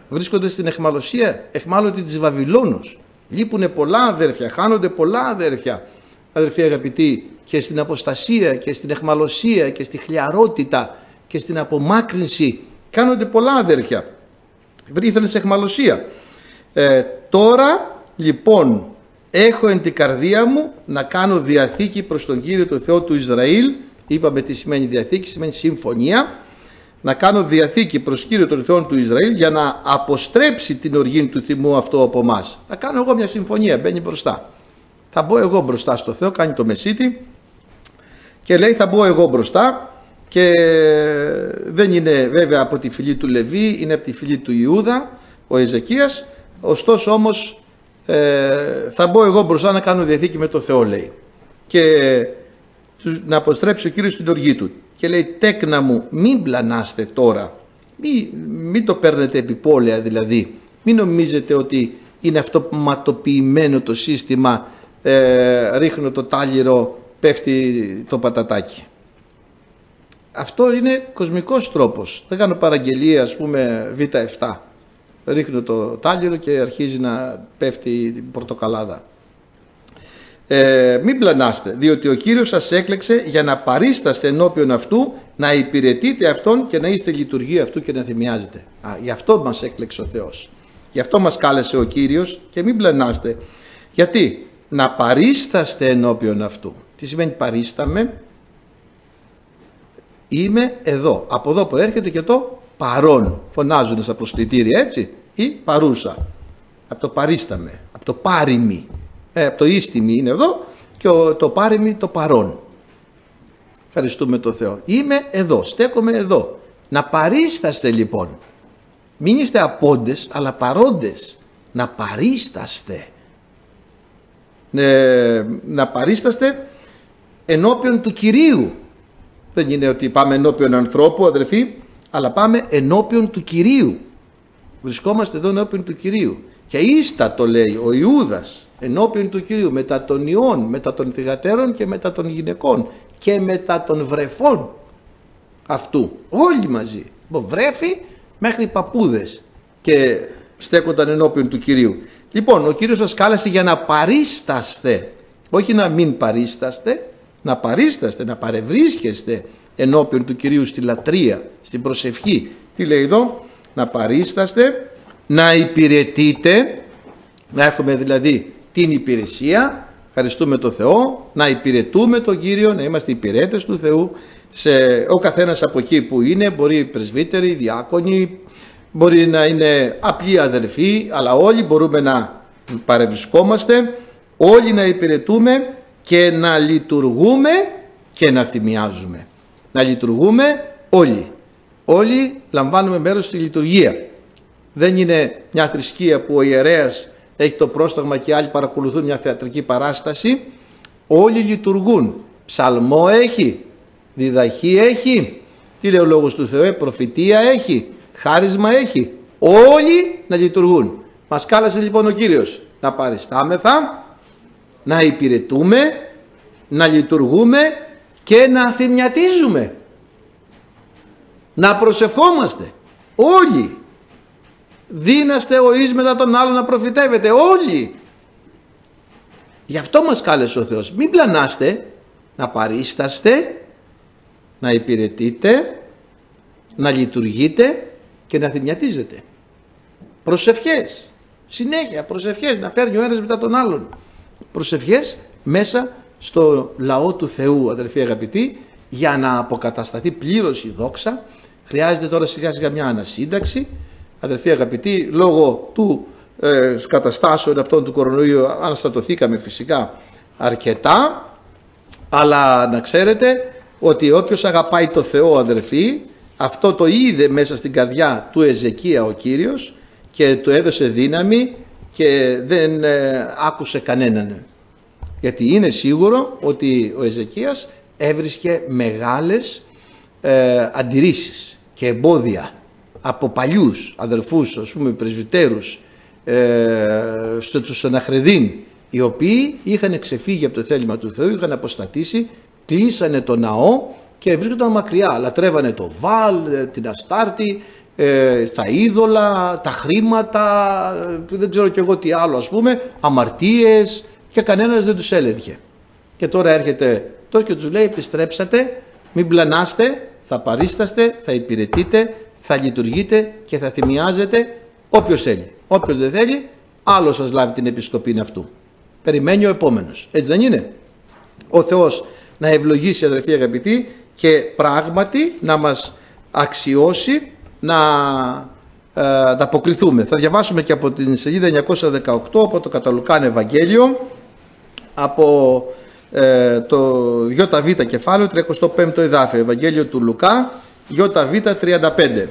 A: βρίσκονται στην αιχμαλωσία, αιχμάλωτη της Βαβυλώνος. Λείπουνε πολλά αδέρφια, χάνονται πολλά αδέρφια, αδερφοί αγαπητοί, και στην αποστασία και στην αιχμαλωσία και στη χλιαρότητα και στην απομάκρυνση. Κάνονται πολλά αδέρφια. Ήρθαν σε αιχμαλωσία. Τώρα λοιπόν έχω εν την καρδία μου να κάνω διαθήκη προς τον Κύριο το Θεό του Ισραήλ. Είπαμε τι σημαίνει διαθήκη, σημαίνει συμφωνία. Να κάνω διαθήκη προς Κύριο τον Θεό του Ισραήλ για να αποστρέψει την οργή του θυμού αυτό από εμάς. Θα κάνω εγώ μια συμφωνία, μπαίνει μπροστά. Θα μπω εγώ μπροστά στο Θεό, κάνει το μεσίτη και λέει θα μπω εγώ μπροστά, και δεν είναι βέβαια από τη φυλή του Λεβί, είναι από τη φυλή του Ιούδα ο Εζεκίας. Ωστόσο όμως θα μπω εγώ μπροστά να κάνω διαθήκη με το Θεό, λέει, και να αποστρέψει ο Κύριος την οργή του. Και λέει τέκνα μου, μην πλανάστε τώρα, μην το παίρνετε επιπόλαια, δηλαδή μην νομίζετε ότι είναι αυτοματοποιημένο το σύστημα, ρίχνω το τάλιρο, πέφτει το πατατάκι. Αυτό είναι κοσμικός τρόπος. Δεν κάνω παραγγελία, ας πούμε Β7, ρίχνω το τάλιρο και αρχίζει να πέφτει η πορτοκαλάδα. Μην πλανάστε, διότι ο Κύριος σας έκλεξε για να παρίσταστε ενώπιον αυτού, να υπηρετείτε αυτόν και να είστε λειτουργία αυτού και να θυμιάζετε. Γι' αυτό μας έκλεξε ο Θεός, γι' αυτό μας κάλεσε ο Κύριος, και μην πλανάστε. Γιατί? Να παρίσταστε ενώπιον αυτού. Τι σημαίνει παρίσταμε? Είμαι εδώ. Από εδώ προέρχεται και το παρόν. Φωνάζουν στα προσκλητήρια, έτσι, ή παρούσα. Από το παρίσταμε, από το πάριμι. Από το ίστιμι είναι εδώ, και το πάριμι το παρόν. Ευχαριστούμε τον Θεό. Είμαι εδώ, στέκομαι εδώ. Να παρίσταστε λοιπόν. Μην είστε απόντες, αλλά παρόντες. Να παρίσταστε. Να παρίσταστε ενώπιον του Κυρίου. Δεν είναι ότι πάμε ενώπιον ανθρώπου, αδερφοί, αλλά πάμε ενώπιον του Κυρίου. Βρισκόμαστε εδώ ενώπιον του Κυρίου. Και ίστα το λέει ο Ιούδας, ενώπιον του Κυρίου, μετά των ιών, μετά των θυγατέρων και μετά των γυναικών και μετά των βρεφών αυτού. Όλοι μαζί, βρέφοι μέχρι παππούδες, και στέκονταν ενώπιον του Κυρίου. Λοιπόν, ο Κύριος σας κάλεσε για να παρίσταστε, όχι να μην παρίσταστε, να παρίσταστε, να παρευρίσκεστε ενώπιον του Κυρίου στη λατρεία, στην προσευχή. Τι λέει εδώ? Να παρίσταστε, να υπηρετείτε, να έχουμε δηλαδή την υπηρεσία, ευχαριστούμε τον Θεό, να υπηρετούμε τον Κύριο, να είμαστε υπηρέτες του Θεού, ο καθένας από εκεί που είναι, μπορεί πρεσβύτεροι, διάκονοι, μπορεί να είναι απλοί αδερφοί, αλλά όλοι μπορούμε να παρευρισκόμαστε, όλοι να υπηρετούμε και να λειτουργούμε και να θυμιάζουμε. Να λειτουργούμε όλοι. Όλοι λαμβάνουμε μέρος στη λειτουργία. Δεν είναι μια θρησκεία που ο ιερέας έχει το πρόσταγμα και άλλοι παρακολουθούν μια θεατρική παράσταση. Όλοι λειτουργούν. Ψαλμό έχει, διδαχή έχει, τι λέει ο Λόγος του Θεού, προφητεία έχει, χάρισμα έχει. Όλοι να λειτουργούν. Μας κάλεσε λοιπόν ο Κύριος να παριστάμεθα, να υπηρετούμε, να λειτουργούμε και να θυμιατίζουμε. Να προσευχόμαστε. Όλοι. Δίναστε ο εις μετά τον άλλον να προφητεύετε. Όλοι. Γι' αυτό μας κάλεσε ο Θεός. Μην πλανάστε. Να παρίσταστε, να υπηρετείτε, να λειτουργείτε και να θυμιατίζετε. Προσευχές. Συνέχεια προσευχές. Να φέρνει ο ένας μετά τον άλλον. Προσευχές μέσα στο λαό του Θεού, αδελφοί αγαπητοί, για να αποκατασταθεί πλήρως η δόξα. Χρειάζεται τώρα σιγά σιγά μια ανασύνταξη, αδελφοί αγαπητοί, λόγω του καταστάσεων αυτών του κορονοϊού. Αναστατωθήκαμε φυσικά αρκετά, αλλά να ξέρετε ότι όποιος αγαπάει το Θεό, αδελφοί, αυτό το είδε μέσα στην καρδιά του Εζεκία ο Κύριος και του έδωσε δύναμη και δεν άκουσε κανέναν. Γιατί είναι σίγουρο ότι ο Εζεκίας έβρισκε μεγάλες αντιρρήσεις και εμπόδια από παλιούς αδελφούς, ας πούμε πρεσβυτέρους, στους Σαναχρεδίν, οι οποίοι είχαν ξεφύγει από το θέλημα του Θεού, είχαν αποστατήσει, κλείσανε το ναό και βρίσκονταν μακριά, λατρεύανε το Βάλ, την Αστάρτη, τα είδωλα, τα χρήματα, δεν ξέρω κι εγώ τι άλλο, ας πούμε, αμαρτίες, και κανένας δεν τους έλεγε. Και τώρα έρχεται τόσο και τους λέει: επιστρέψατε, μην πλανάστε, θα παρίσταστε, θα υπηρετείτε, θα λειτουργείτε και θα θυμιάζετε όποιος θέλει. Όποιος δεν θέλει, άλλος σας λάβει την επισκοπή αυτού. Περιμένει ο επόμενος. Έτσι δεν είναι? Ο Θεός να ευλογήσει, αδερφοί αγαπητοί, και πράγματι να μας αξιώσει να ανταποκριθούμε. Θα διαβάσουμε και από την σελίδα 918 από το κατά Λουκάν Ευαγγέλιο, από το ΙΒ κεφάλαιο, 35ο εδάφιο, Ευαγγέλιο του Λουκά, ΙΒ 35.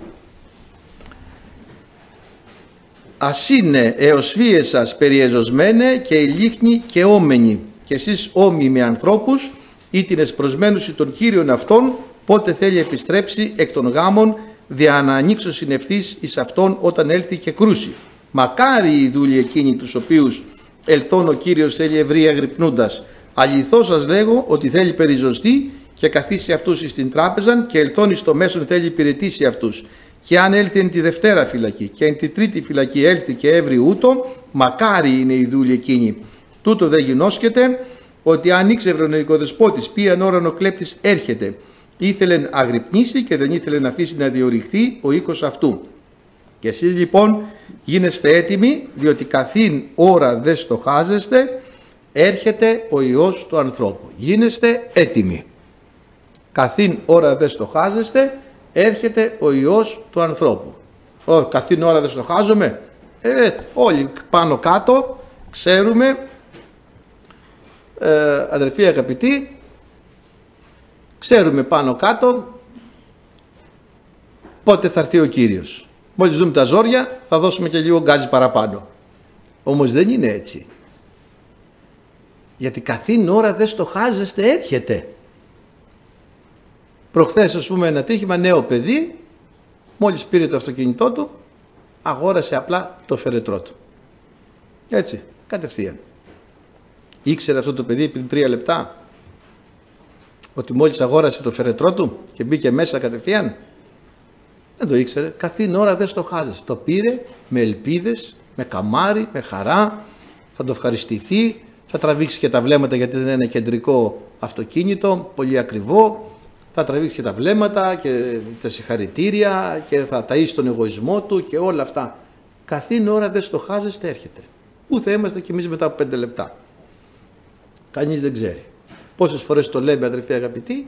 A: Ας είναι εωσφύες σας περιεζωσμένε και η λίχνη και όμενοι, και εσείς όμοιοι με ανθρώπους, ήτινες προσμένουσι των Κύριων αυτών, πότε θέλει επιστρέψει εκ των γάμων, δια να ανοίξω συνευθείς εις αυτόν όταν έλθει και κρούσει. Μακάρι οι δούλοι εκείνοι τους οποίους ελθόν ο Κύριος θέλει ευρεία γρυπνούντας. Αληθώς σας λέγω ότι θέλει περιζωστεί και καθίσει αυτούς εις την τράπεζαν, και ελθόν εις το μέσον θέλει υπηρετήσει αυτούς. Και αν έλθει εν τη δευτέρα φυλακή και εν τη τρίτη φυλακή έλθει και έβρι ούτω, μακάρι είναι οι δούλοι εκείνοι. Τούτο δεν γινώσκεται, ότι αν ήξερε ο νοικοδεσπότης ποιαν ώραν ο κλέπτης έρχεται, ήθελε αγρυπνήσει και δεν ήθελε να αφήσει να διορυχθεί ο οίκος αυτού. Και εσείς λοιπόν γίνεστε έτοιμοι, διότι καθήν ώρα δεν στοχάζεστε, έρχεται ο Υιός του ανθρώπου. Γίνεστε έτοιμοι. Καθήν ώρα δεν στοχάζεστε, έρχεται ο Υιός του ανθρώπου. Καθήν ώρα δεν στοχάζομαι. Όλοι πάνω κάτω ξέρουμε, αδερφοί αγαπητοί, ξέρουμε πάνω κάτω πότε θα έρθει ο Κύριος. Μόλις δούμε τα ζόρια θα δώσουμε και λίγο γκάζι παραπάνω. Όμως δεν είναι έτσι. Γιατί καθήν ώρα δεν στοχάζεστε, έρχεται. Προχθές, ας πούμε, ένα τύχημα, νέο παιδί, μόλις πήρε το αυτοκίνητό του, αγόρασε απλά το φερετρό του. Έτσι, κατευθείαν. Ήξερε αυτό το παιδί πριν 3 λεπτά ότι μόλις αγόρασε το φερετρό του και μπήκε μέσα κατευθείαν? Δεν το ήξερε. Καθήν ώρα δεν στοχάζεσαι. Το πήρε με ελπίδες, με καμάρι, με χαρά, θα το ευχαριστηθεί, θα τραβήξει και τα βλέμματα, γιατί δεν είναι κεντρικό αυτοκίνητο, πολύ ακριβό. Θα τραβήξει και τα βλέμματα και τα συγχαρητήρια και θα ταΐσει τον εγωισμό του και όλα αυτά. Καθήν ώρα δεν στοχάζεστε, έρχεται. Πού θα είμαστε κι εμείς μετά από 5 λεπτά? Κανείς δεν ξέρει. Πόσες φορές το λέμε, αδερφοί αγαπητοί,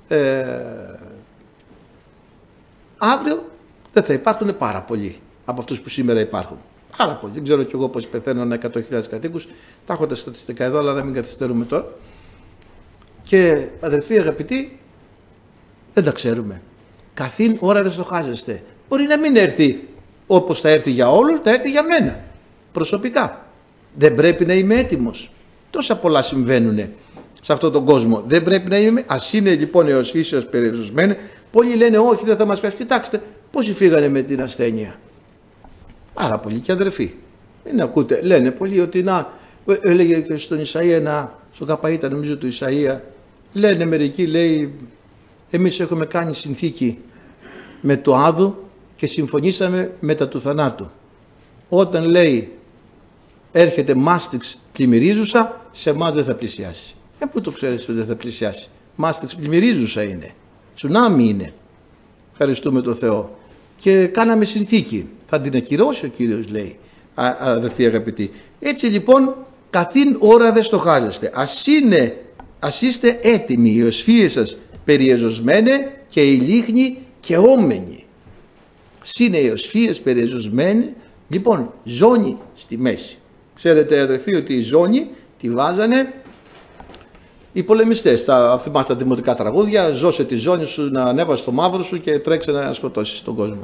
A: αύριο δεν θα υπάρχουν πάρα πολλοί από αυτούς που σήμερα υπάρχουν. Πάρα πολλοί. Δεν ξέρω κι εγώ πώς πεθαίνουν 100.000 κατοίκους. Τα έχω τα στατιστικά εδώ, αλλά να μην καθυστερούμε τώρα. Και αδερφοί αγαπητοί, δεν τα ξέρουμε. Καθήν ώρα δεν στοχάζεστε. Μπορεί να μην έρθει όπως θα έρθει για όλους, θα έρθει για μένα. Προσωπικά. Δεν πρέπει να είμαι έτοιμος? Τόσα πολλά συμβαίνουν σε αυτόν τον κόσμο. Δεν πρέπει να είμαι? Ας είναι λοιπόν έως φύσεως περιορισμένη. Πολλοί λένε όχι, δεν θα μας πέσει. Κοιτάξτε πόσοι φύγανε με την ασθένεια. Πάρα πολλοί και αδερφοί. Δεν ακούτε? Λένε πολλοί ότι να, έλεγε και στον Ισαΐα, στον Καπαΐτα νομίζω του Ισαΐα, λένε μερικοί, λέει, εμείς έχουμε κάνει συνθήκη με το Άδου και συμφωνήσαμε μετά του θανάτου. Όταν λέει έρχεται μάστιξ πλημμυρίζουσα, σε εμάς δεν θα πλησιάσει. Πού το ξέρεις ότι δεν θα πλησιάσει? Μάστιξ πλημμυρίζουσα είναι. Τσουνάμι είναι. Ευχαριστούμε τον Θεό. Και κάναμε συνθήκη. Θα την ακυρώσει ο Κύριος, λέει, αδερφοί αγαπητοί. Έτσι λοιπόν καθήν ώρα δεν στοχάζεστε. Ας είστε έτοιμοι, οι οσφύες σας περιεζωσμένε και η λίχνη και όμενοι. Σύνε οι οσφύες περιεζωσμένε, λοιπόν ζώνη στη μέση. Ξέρετε αδερφοί ότι η ζώνη τη βάζανε οι πολεμιστές. Θυμάστε τα δημοτικά τραγούδια, ζώσε τη ζώνη σου, να ανέβασε το μαύρο σου και τρέξε να σκοτώσεις τον κόσμο.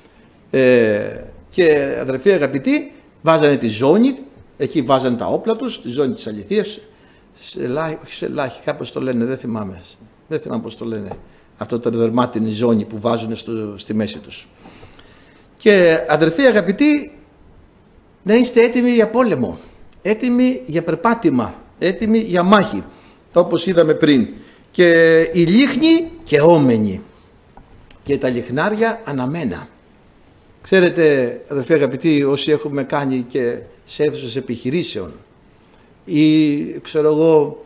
A: Και αδερφοί αγαπητοί, βάζανε τη ζώνη, εκεί βάζανε τα όπλα τους, τη ζώνη της αληθείας, όχι σε λάχη, κάπως το λένε, δεν θυμάμαι πώς το λένε, αυτό το δερμάτινη ζώνη που βάζουν στη μέση τους. Και αδερφοί αγαπητοί, να είστε έτοιμοι για πόλεμο, έτοιμοι για περπάτημα, έτοιμοι για μάχη, όπως είδαμε πριν. Και η λίχνη και όμενη και τα λιχνάρια αναμένα. Ξέρετε, αδελφοί αγαπητοί, όσοι έχουμε κάνει και σε αίθουσες επιχειρήσεων ή ξέρω εγώ,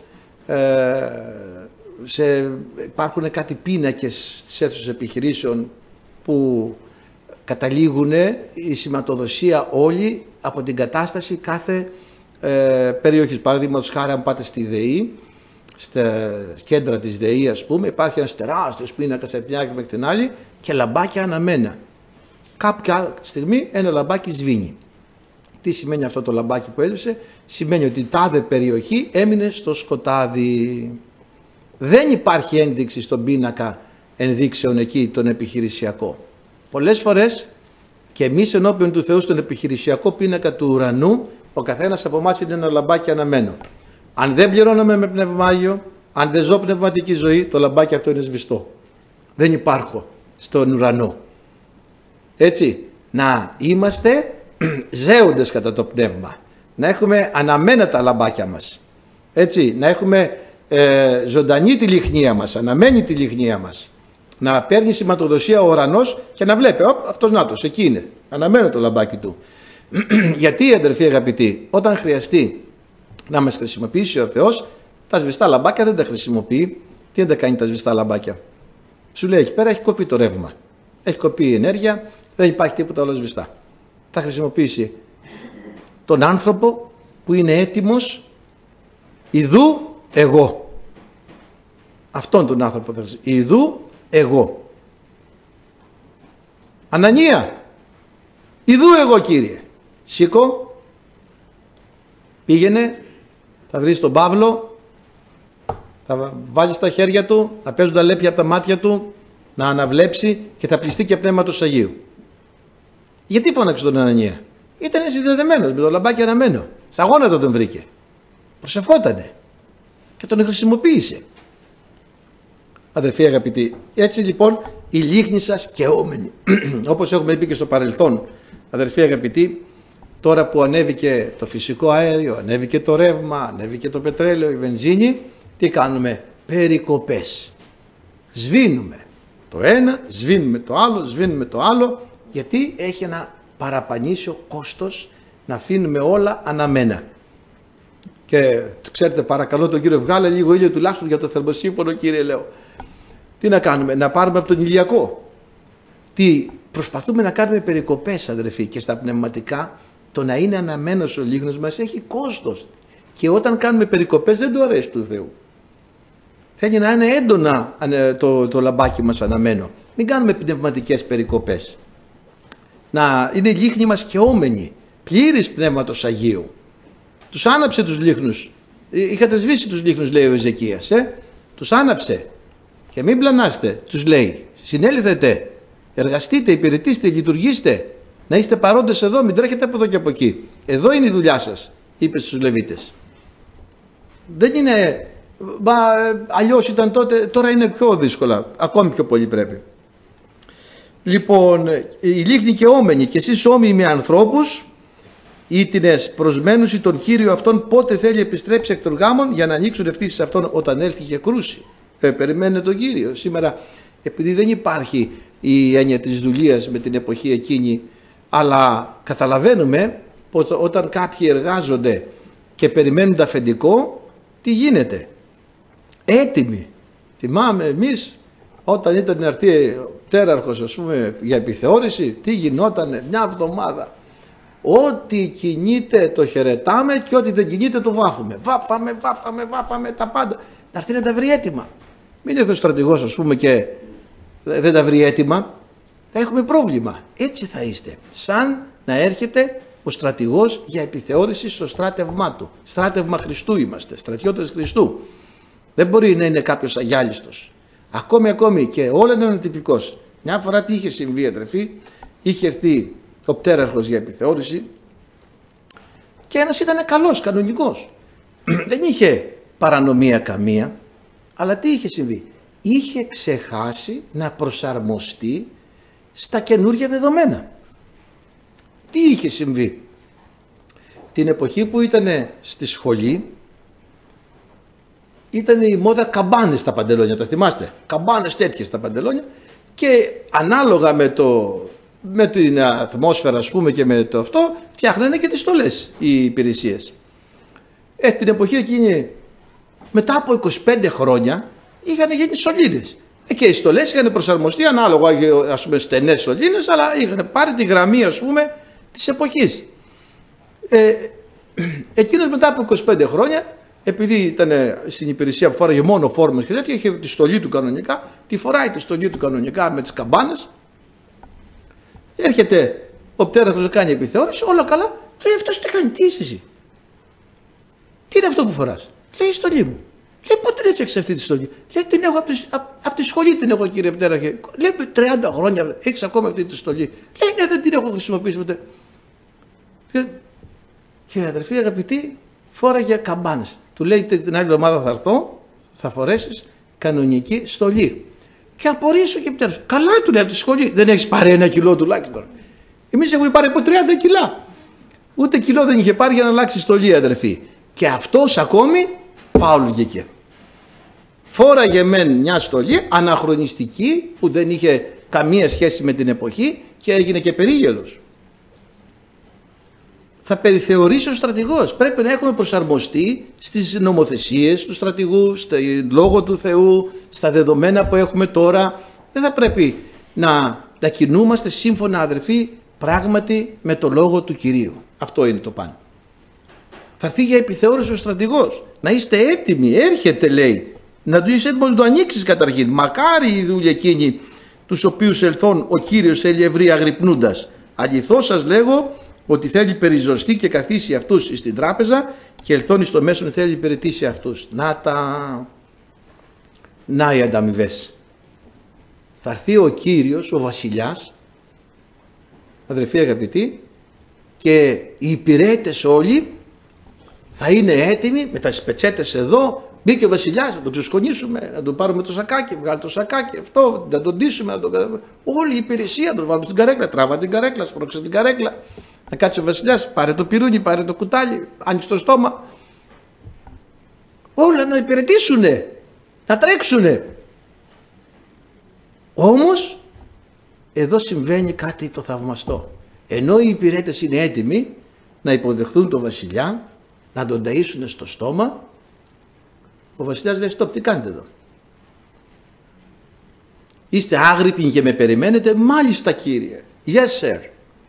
A: υπάρχουν κάτι πίνακες στις αίθουσες επιχειρήσεων που καταλήγουν η σηματοδοσία όλη από την κατάσταση κάθε περιοχής. Παραδείγματος χάρη, αν πάτε στη ΔΕΗ, στα κέντρα της ΔΕΗ, ας πούμε, υπάρχει ένας τεράστιος πίνακας από την άκρη μέχρι την άλλη και λαμπάκια αναμένα. Κάποια στιγμή ένα λαμπάκι σβήνει. Τι σημαίνει αυτό το λαμπάκι που έλειψε? Σημαίνει ότι η τάδε περιοχή έμεινε στο σκοτάδι. Δεν υπάρχει ένδειξη στον πίνακα ενδείξεων εκεί τον επιχειρησιακό. Πολλές φορές και εμείς ενώπιον του Θεού στον επιχειρησιακό πίνακα του ουρανού, ο καθένας από εμάς είναι ένα λαμπάκι αναμένο. Αν δεν πληρώνομαι με Πνεύμα Άγιο, αν δεν ζω πνευματική ζωή, το λαμπάκι αυτό είναι σβηστό. Δεν υπάρχω στον ουρανό. Έτσι, να είμαστε ζέοντες κατά το πνεύμα, να έχουμε αναμένα τα λαμπάκια μας, έτσι, να έχουμε ζωντανή τη λιχνία μας, αναμένη τη λιχνία μας, να παίρνει σηματοδοσία ο ουρανός και να βλέπει, αυτός νάτος, εκεί είναι, αναμένο το λαμπάκι του. Γιατί, αδερφοί αγαπητοί, όταν χρειαστεί να μας χρησιμοποιήσει ο Θεός, τα σβηστά λαμπάκια δεν τα χρησιμοποιεί. Τι δεν τα κάνει τα σβηστά λαμπάκια? Σου λέει εκεί πέρα έχει κοπεί το ρεύμα, έχει κοπεί η ενέργεια, δεν υπάρχει τίποτα άλλο σβηστά. Θα χρησιμοποιήσει τον άνθρωπο που είναι έτοιμος, ιδού εγώ. Αυτόν τον άνθρωπο θα χρησιμοποιήσει, ιδού εγώ. Ανανία, ιδού εγώ Κύριε. Σήκω, πήγαινε, θα βρεις τον Παύλο, θα βάλεις τα χέρια του, θα παίζουν τα λέπια από τα μάτια του, να αναβλέψει και θα πληστεί και πνεύματος Αγίου. Γιατί φώναξε τον Ανανία? Ήταν συνδεδεμένος με το λαμπάκι αναμένο. Στα γόνατα τον βρήκε. Προσευχότανε και τον χρησιμοποίησε. Αδερφοί αγαπητοί, έτσι λοιπόν η λίχνη σας καιόμενη. Όπως έχουμε πει και στο παρελθόν, αδερφοί αγαπητοί, τώρα που ανέβηκε το φυσικό αέριο, ανέβηκε το ρεύμα, ανέβηκε το πετρέλαιο, η βενζίνη, τι κάνουμε? Περικοπές. Σβήνουμε το ένα, σβήνουμε το άλλο, σβήνουμε το άλλο, γιατί έχει ένα παραπανήσιο κόστος να αφήνουμε όλα αναμένα. Και ξέρετε, παρακαλώ τον Κύριο, βγάλε λίγο ήλιο τουλάχιστον για το θερμοσύμφωνο, Κύριε, λέω. Τι να κάνουμε? Να πάρουμε από τον ηλιακό? Τι προσπαθούμε να κάνουμε? Περικοπές, αδερφοί, και στα πνευματικά το να είναι αναμένος ο λίγνος μας έχει κόστος. Και όταν κάνουμε περικοπές δεν του αρέσει του Θεού. Θέλει να είναι έντονα το λαμπάκι μας αναμένο. Μην κάνουμε πνευματικές περικοπές. Να είναι η λίχνη μας καιόμενη, πλήρης πνεύματος Αγίου. Τους άναψε τους λίχνους. Είχατε σβήσει τους λίχνους, λέει ο Εζεκίας. Τους άναψε. Και μην πλανάστε, τους λέει. Συνέλθετε, εργαστείτε, υπηρετήστε, λειτουργήστε. Να είστε παρόντες εδώ, μην τρέχετε από εδώ και από εκεί. Εδώ είναι η δουλειά σας, είπε στους Λεβίτες. Δεν είναι, αλλιώς ήταν τότε, τώρα είναι πιο δύσκολα, ακόμη πιο πολύ πρέπει. Λοιπόν, η λίχνη καιόμενη, και εσείς όμοιοι με ανθρώπους, ήτινες προσμένους ή τον Κύριο αυτόν πότε θέλει επιστρέψει εκ των γάμων, για να ανοίξουν ευθύσεις σε αυτόν όταν έλθει και κρούσει. Περιμένετε τον Κύριο. Σήμερα, επειδή δεν υπάρχει η έννοια της δουλείας με την εποχή εκείνη, αλλά καταλαβαίνουμε πως όταν κάποιοι εργάζονται και περιμένουν το αφεντικό, τι γίνεται? Έτοιμοι. Θυμάμαι εμείς όταν ήταν να έρθει ο τέραρχος, ας πούμε, για επιθεώρηση, τι γινότανε μια εβδομάδα? Ό,τι κινείται το χαιρετάμε και ό,τι δεν κινείται το βάφουμε. Βάφαμε τα πάντα. Να έρθει να τα βρει έτοιμα. Μην έρθει ο στρατηγός, ας πούμε, και δεν τα βρει έτοιμα. Θα έχουμε πρόβλημα. Έτσι θα είστε. Σαν να έρχεται ο στρατηγός για επιθεώρηση στο στράτευμά του. Στράτευμα Χριστού είμαστε. Στρατιώτες Χριστού. Δεν μπορεί να είναι κάποιος αγιάλιστος. Ακόμη και όλα είναι ανατυπικός. Μια φορά τι είχε συμβεί, αδερφοί? Είχε έρθει ο πτέραρχος για επιθεώρηση και ένας ήταν καλός, κανονικός. Δεν είχε παρανομία καμία, αλλά τι είχε συμβεί? Είχε ξεχάσει να προσαρμοστεί στα καινούργια δεδομένα. Τι είχε συμβεί? Την εποχή που ήταν στη σχολή ήταν η μόδα καμπάνες στα παντελόνια, τα θυμάστε? Καμπάνες τέτοιες στα παντελόνια, και ανάλογα με την ατμόσφαιρα, ας πούμε, και με το αυτό, φτιάχνανε και τις στολές οι υπηρεσίες. Την εποχή εκείνη, μετά από 25 χρόνια, είχαν γίνει σωλήνες. Και οι στολές είχαν προσαρμοστεί ανάλογα, ας πούμε, στενές σωλήνες, αλλά είχαν πάρει τη γραμμή, ας πούμε, της εποχής. Εκείνος μετά από 25 χρόνια, επειδή ήταν στην υπηρεσία που φόραγε μόνο φόρμες και τέτοια, είχε τη στολή του κανονικά, τη φοράει τη στολή του κανονικά με τις καμπάνες. Έρχεται ο πτέραχος να κάνει επιθεώρηση, όλα καλά. Λέει, αυτός τι κάνει, τι είσαι εσύ? Τι είναι αυτό που φοράς? Λέει, η στολή μου. Λέει, πότε την έφτιαξες αυτή τη στολή? Λέει, την έχω από τη σχολή, την έχω, κύριε πτέραχε. Λέει, 30 χρόνια έχεις ακόμα αυτή τη στολή? Λέει, ναι, δεν την έχω χρησιμοποιήσει ποτέ. Και αδερφοί αγαπητοί, φόραγε καμπάνες. Του λέει, την άλλη εβδομάδα θα έρθω, θα φορέσεις κανονική στολή. Και απορρίσω και πτέραχος. Καλά, του λέει, από τη σχολή. Δεν έχεις πάρει 1 κιλό τουλάχιστον? Εμείς έχουμε πάρει από 30 κιλά. Ούτε κιλό δεν είχε πάρει για να αλλάξει στολή, αδερφοί. Και αυτός ακόμη φάουλ βγήκε. Φόραγε μεν μια στολή αναχρονιστική που δεν είχε καμία σχέση με την εποχή και έγινε και περίγελος. Θα περιθεωρήσει ο στρατηγός. Πρέπει να έχουμε προσαρμοστεί στις νομοθεσίες του στρατηγού, στο λόγο του Θεού, στα δεδομένα που έχουμε τώρα. Δεν θα πρέπει να κινούμαστε σύμφωνα, αδερφοί, πράγματι με το λόγο του Κυρίου. Αυτό είναι το πάνω. Θα έρθει για επιθεώρηση ο στρατηγός. Να είστε έτοιμοι. Έρχεται, λέει. Να του είσαι έτοιμος να το ανοίξεις καταρχήν. Μακάρι οι δούλοι εκείνοι τους οποίους ελθόν ο Κύριος θέλει ευρύ αγρυπνούντας. Αληθώς σας λέγω ότι θέλει περιζωστεί και καθίσει αυτούς στην τράπεζα και ελθόν στο μέσον θέλει υπηρετήσει αυτούς. Να οι ανταμοιβές. Θα έρθει ο Κύριος, ο βασιλιάς, αδερφοί αγαπητοί, και οι υπηρέτες όλοι θα είναι έτοιμοι με τα σπετσέτες εδώ. Μπήκε ο βασιλιάς, να τον ξεσκονίσουμε, να τον πάρουμε το σακάκι, βγάλει το σακάκι αυτό, να τον ντύσουμε, όλη η υπηρεσία, να τον βάλουμε στην καρέκλα, τράβα την καρέκλα, σπρώξε την καρέκλα, να κάτσει ο βασιλιάς, πάρε το πυρούνι, πάρε το κουτάλι, άνοιξε το στόμα. Όλα να υπηρετήσουνε, να τρέξουνε. Όμως, εδώ συμβαίνει κάτι το θαυμαστό. Ενώ οι υπηρέτες είναι έτοιμοι να υποδεχθούν τον βασιλιά, να τον ταΐσουν στο στόμα, ο βασιλιάς λέει, στοπ, τι κάνετε εδώ? Είστε άγρυπνοι και με περιμένετε? Μάλιστα, κύριε. Yes, sir.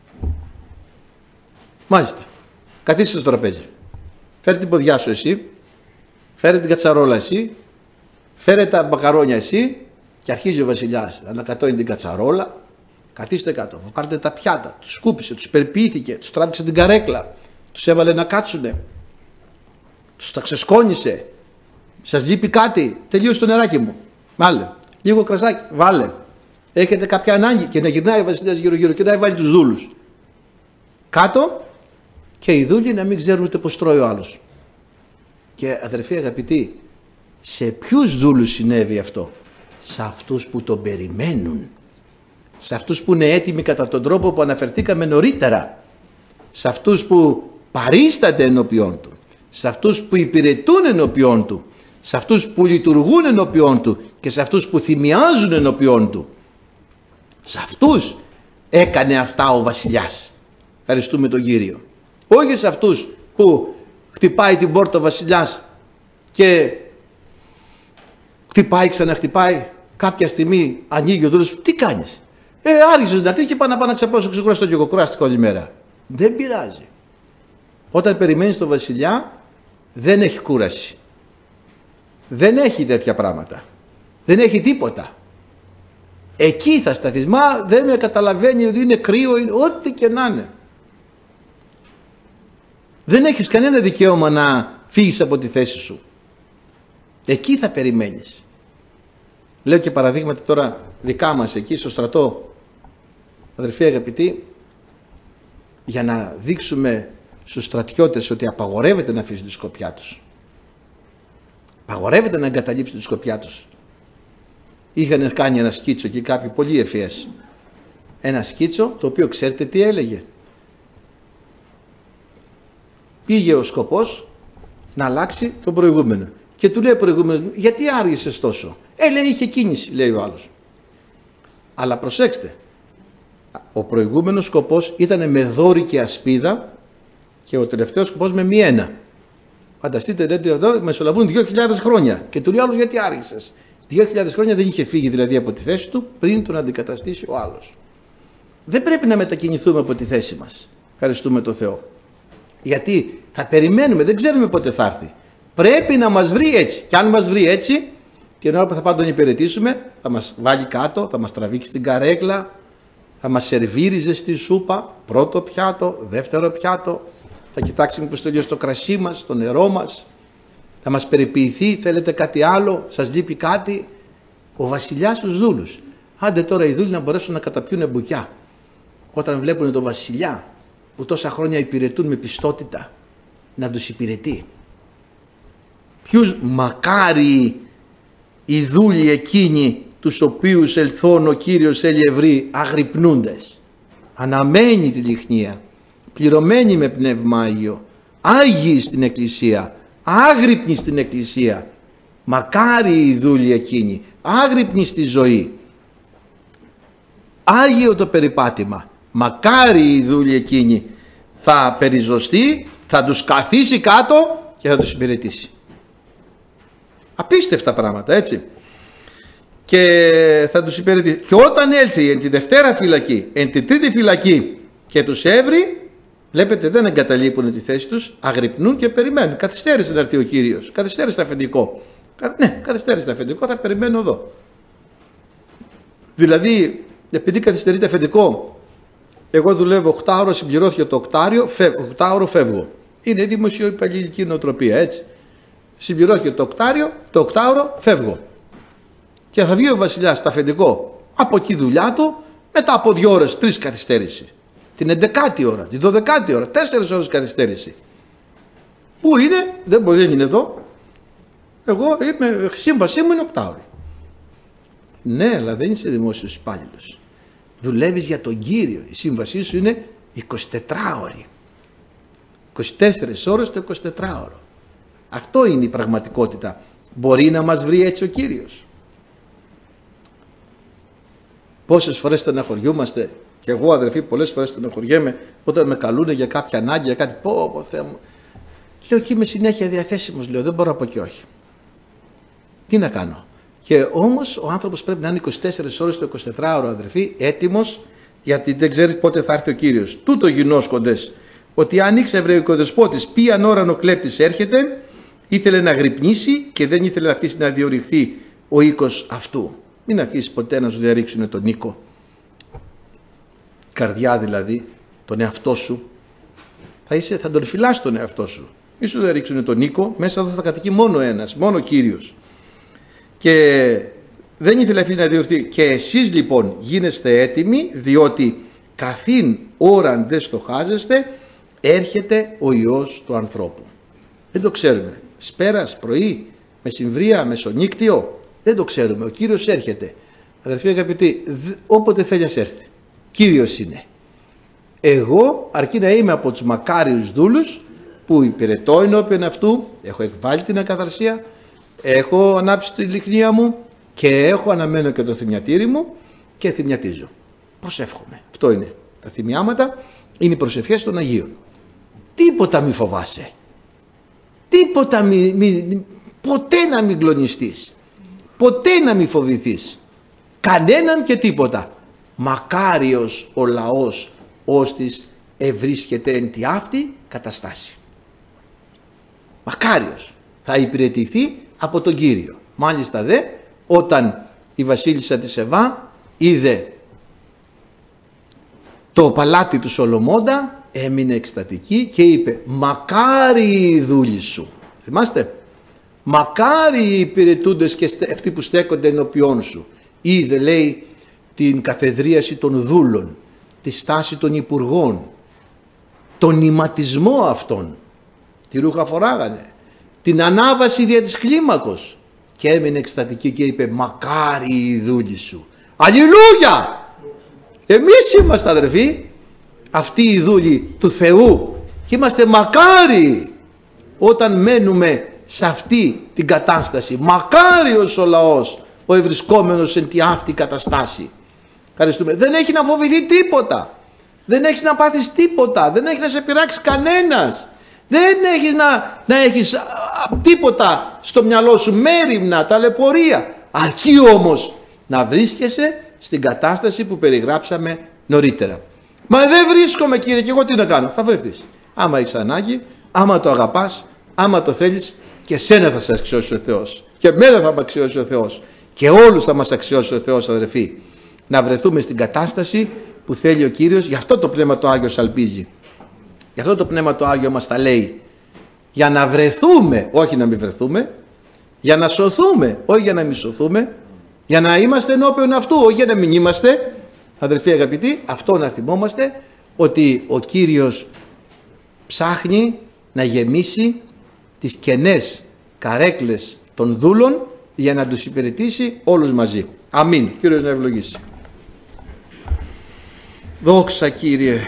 A: Μάλιστα. Καθίστε στο τραπέζι. Φέρε την ποδιά σου εσύ, φέρε την κατσαρόλα εσύ, φέρε τα μπακαρόνια εσύ. Και αρχίζει ο βασιλιάς να ανακατώνει την κατσαρόλα. Καθίστε κάτω, πάρτε τα πιάτα, τους σκούπισε, τους περιποιήθηκε, τους τράβηξε την καρέκλα, τους έβαλε να κάτσουνε, τους τα ξεσκόνησε. Σας λείπει κάτι? Τελείωσε το νεράκι μου, βάλε. Λίγο κρασάκι, βάλε. Έχετε κάποια ανάγκη? Και να γυρνάει ο βασιλιάς γύρω-γύρω και να βάλει τους δούλους κάτω και οι δούλοι να μην ξέρουν ούτε πως τρώει ο άλλος. Και αδερφοί αγαπητοί, σε ποιους δούλους συνέβη αυτό? Σε αυτούς που τον περιμένουν, σε αυτούς που είναι έτοιμοι κατά τον τρόπο που αναφερθήκαμε νωρίτερα, σε αυτούς που παρίστανται ενώπιόν του, σε αυτούς που υπηρετούν ενώπιόν του, σε αυτούς που λειτουργούν ενώπιόν του και σε αυτούς που θυμιάζουν ενώπιόν του. Σε αυτούς έκανε αυτά ο βασιλιάς. Ευχαριστούμε τον Κύριο. Όχι σε αυτούς που χτυπάει την πόρτα ο βασιλιάς και χτυπάει, ξαναχτυπάει, κάποια στιγμή ανοίγει ο δούλος, τι κάνεις? Άργησες να έρθει και πάω να ξαπλώσω, ξεκουράστο και εγώ, κουράστηκα όλη μέρα. Δεν πειράζει. Όταν περιμένεις τον βασιλιά δεν έχει κούραση. Δεν έχει τέτοια πράγματα. Δεν έχει τίποτα. Εκεί θα σταθείς. Μα δεν με καταλαβαίνει ότι είναι κρύο, είναι ό,τι και να είναι. Δεν έχεις κανένα δικαίωμα να φύγεις από τη θέση σου. Εκεί θα περιμένεις. Λέω και παραδείγματα τώρα δικά μας εκεί στο στρατό, αδερφοί αγαπητοί, για να δείξουμε στους στρατιώτες ότι απαγορεύεται να αφήσουν τη σκοπιά τους. Απαγορεύεται να εγκαταλείψουν τη σκοπιά τους. Είχαν κάνει ένα σκίτσο και κάποιοι πολύ ευφυές. Ένα σκίτσο το οποίο ξέρετε τι έλεγε? Πήγε ο σκοπός να αλλάξει τον προηγούμενο. Και του λέει ο προηγούμενος, γιατί άργησες τόσο? Λέει, είχε κίνηση, λέει ο άλλος. Αλλά προσέξτε, Ο προηγούμενος σκοπός ήταν με δόρη και ασπίδα και ο τελευταίος σκοπός με μιένα. Φανταστείτε, εδώ μεσολαβούν 2.000 χρόνια. Και του λέει άλλος, γιατί άργησες? 2.000 χρόνια δεν είχε φύγει δηλαδή από τη θέση του πριν τον αντικαταστήσει ο άλλος. Δεν πρέπει να μετακινηθούμε από τη θέση μας. Ευχαριστούμε τον Θεό. Γιατί θα περιμένουμε, δεν ξέρουμε πότε θα έρθει. Πρέπει να μας βρει έτσι. Και αν μας βρει έτσι, την ώρα που θα πάμε τον υπηρετήσουμε, θα μας βάλει κάτω, θα μας τραβήξει την καρέκλα, θα μας σερβίριζε στη σούπα, πρώτο πιάτο, δεύτερο πιάτο, θα κοιτάξει μήπως τελειώσει το κρασί μας, το νερό μας, θα μας περιποιηθεί, θέλετε κάτι άλλο, σας λείπει κάτι. Ο βασιλιάς τους δούλους. Άντε τώρα οι δούλοι να μπορέσουν να καταπιούν μπουκιά. Όταν βλέπουν τον βασιλιά που τόσα χρόνια υπηρετούν με πιστότητα, να τους υπηρετεί. Ποιους μακάρι οι δούλοι εκείνοι τους οποίους ελθόν ο Κύριος θέλει ευρύ αγρυπνούντες, αναμένει τη λιχνία, πληρωμένοι με πνεύμα Άγιο, άγιοι στην Εκκλησία, άγρυπνοι στην Εκκλησία. Μακάρι οι δούλοι εκείνοι, άγρυπνοι στη ζωή, άγιο το περιπάτημα. Μακάρι οι δούλοι εκείνοι, θα περιζωστεί, θα τους καθίσει κάτω και θα τους υπηρετήσει. Απίστευτα πράγματα, έτσι. Και θα τους υπηρετήσει. Και όταν έλθει εν τη δευτέρα φυλακή, εν τη τρίτη φυλακή και τους έβρει, βλέπετε δεν εγκαταλείπουν τη θέση τους, αγρυπνούν και περιμένουν. Καθυστέρησε να έρθει ο Κύριος, καθυστέρησε το αφεντικό. Ναι, καθυστέρησε το αφεντικό, θα περιμένω εδώ. Δηλαδή, επειδή καθυστερεί το αφεντικό, εγώ δουλεύω 8 ώρο, συμπληρώθηκε το 8 ώρο φεύγω. Είναι η δημοσιοϊπαλληλική νοοτροπία, έτσι. Συμπληρώθηκε το 8 ώρο φεύγω. Και θα βγει ο βασιλιάς το αφεντικό από εκεί δουλειά του, μετά από 2 ώρες, 3 καθυστέρηση. Την 11η ώρα, την 12η ώρα, 4 ώρες καθυστέρηση. Πού είναι? Δεν μπορεί, δεν είναι εδώ. Εγώ είμαι, σύμβασή μου είναι 8 ώρες. Ναι, αλλά δεν είσαι δημόσιος υπάλληλος. Δουλεύεις για τον Κύριο. Η σύμβασή σου είναι 24 ώρες. 24 ώρες το 24ωρο. Αυτό είναι η πραγματικότητα. Μπορεί να μας βρει έτσι ο Κύριος? Πόσες φορές στεναχωριούμαστε, και εγώ αδερφοί πολλές φορές στεναχωριέμαι όταν με καλούνε για κάποια ανάγκη, για κάτι, πω Θεέ μου. Λέω και είμαι συνέχεια διαθέσιμος, λέω, δεν μπορώ από και όχι. Τι να κάνω? Και όμως ο άνθρωπος πρέπει να είναι 24 ώρες το 24ωρο, αδερφοί, έτοιμος, γιατί δεν ξέρει πότε θα έρθει ο Κύριος. Τούτο γινώσκοντες, ότι αν ήξερε Εβραϊκοδεσπότης ποιαν ώραν ο κλέπτης έρχεται, ήθελε να γρυπνήσει και δεν ήθελε να αφήσει να διορυχθεί ο οίκος αυτού. Μην αφήσει ποτέ να σου διαρρήξουν τον οίκο. Καρδιά δηλαδή, τον εαυτό σου, θα τον φυλάς τον εαυτό σου. Μη σου διαρρήξουν τον οίκο, μέσα εδώ θα κατοικεί μόνο ένας, μόνο ο Κύριος. Και δεν ήθελε αυτή να διορθεί. Και εσείς λοιπόν γίνεστε έτοιμοι, διότι καθήν ώραν δεν στοχάζεστε, έρχεται ο Υιός του ανθρώπου. Δεν το ξέρουμε. Σπέρας, πρωί, μεσημβρία, μεσονύκτιο, δεν το ξέρουμε. Ο Κύριος έρχεται. Αδερφοί αγαπητοί, όποτε θέλει ας έρθει. Κύριος είναι. Εγώ αρκεί να είμαι από τους μακάριους δούλους που υπηρετώ ενώπιον αυτού, έχω εκβάλει την ακαθαρσία, έχω ανάψει τη λιχνία μου και έχω αναμένω και το θυμιατήρι μου και θυμιατίζω. Προσεύχομαι. Αυτό είναι. Τα θυμιάματα είναι οι προσευχές των Αγίων. Τίποτα μη φοβάσαι. Τίποτα ποτέ να μην κλονιστείς. Ποτέ να μην φοβηθείς. Κανέναν και τίποτα. Μακάριος ο λαός ώστις ευρίσκεται εν τη αυτή καταστάση. Μακάριος. Θα υπηρετηθεί από τον Κύριο. Μάλιστα δε, όταν η βασίλισσα της Εβά είδε το παλάτι του Σολομώντα, έμεινε εκστατική και είπε, μακάρι οι δούλοι σου. Θυμάστε? Μακάρι οι υπηρετούντες και αυτοί που στέκονται ενώπιόν σου. Είδε, λέει, την καθεδρίαση των δούλων, τη στάση των υπουργών, τον ηματισμό αυτών. Τι ρούχα φοράγανε, την ανάβαση δια της κλίμακος. Και έμεινε εκστατική και είπε, μακάρι οι δούλοι σου. Αλληλούια! Εμείς είμαστε, αδερφοί, αυτοί οι δούλοι του Θεού, και είμαστε μακάρι όταν μένουμε σε αυτή την κατάσταση. Μακάριος ο λαός, ο ευρισκόμενος εν τη αυτή καταστάση. Ευχαριστούμε. Δεν έχει να φοβηθεί τίποτα. Δεν έχεις να πάθεις τίποτα. Δεν έχει να σε πειράξει κανένας. Δεν έχεις να έχεις τίποτα στο μυαλό σου, μέριμνα, ταλαιπωρία. Αρκεί όμως να βρίσκεσαι στην κατάσταση που περιγράψαμε νωρίτερα. Μα δεν βρίσκομαι, Κύριε, και εγώ τι να κάνω? Θα βρεθείς. Άμα έχεις ανάγκη, άμα το αγαπάς, άμα το θέλεις, και σένα θα σε αξιώσει ο Θεός. Και μένα θα με αξιώσει ο Θεός. Και όλους θα μας αξιώσει ο Θεός, αδερφοί. Να βρεθούμε στην κατάσταση που θέλει ο Κύριος. Γι' αυτό το Πνεύμα το Άγιο αλπίζει. Γι' αυτό το Πνεύμα το Άγιο μας τα λέει. Για να βρεθούμε, όχι να μην βρεθούμε. Για να σωθούμε, όχι για να μην σωθούμε. Για να είμαστε ενώπιον αυτού, όχι για να μην είμαστε. Αδελφοί αγαπητοί, αυτό να θυμόμαστε, ότι ο Κύριος ψάχνει να γεμίσει τις κενές καρέκλες των δούλων για να τους υπηρετήσει όλους μαζί. Αμήν. Κύριος να ευλογήσει. Δόξα Κύριε.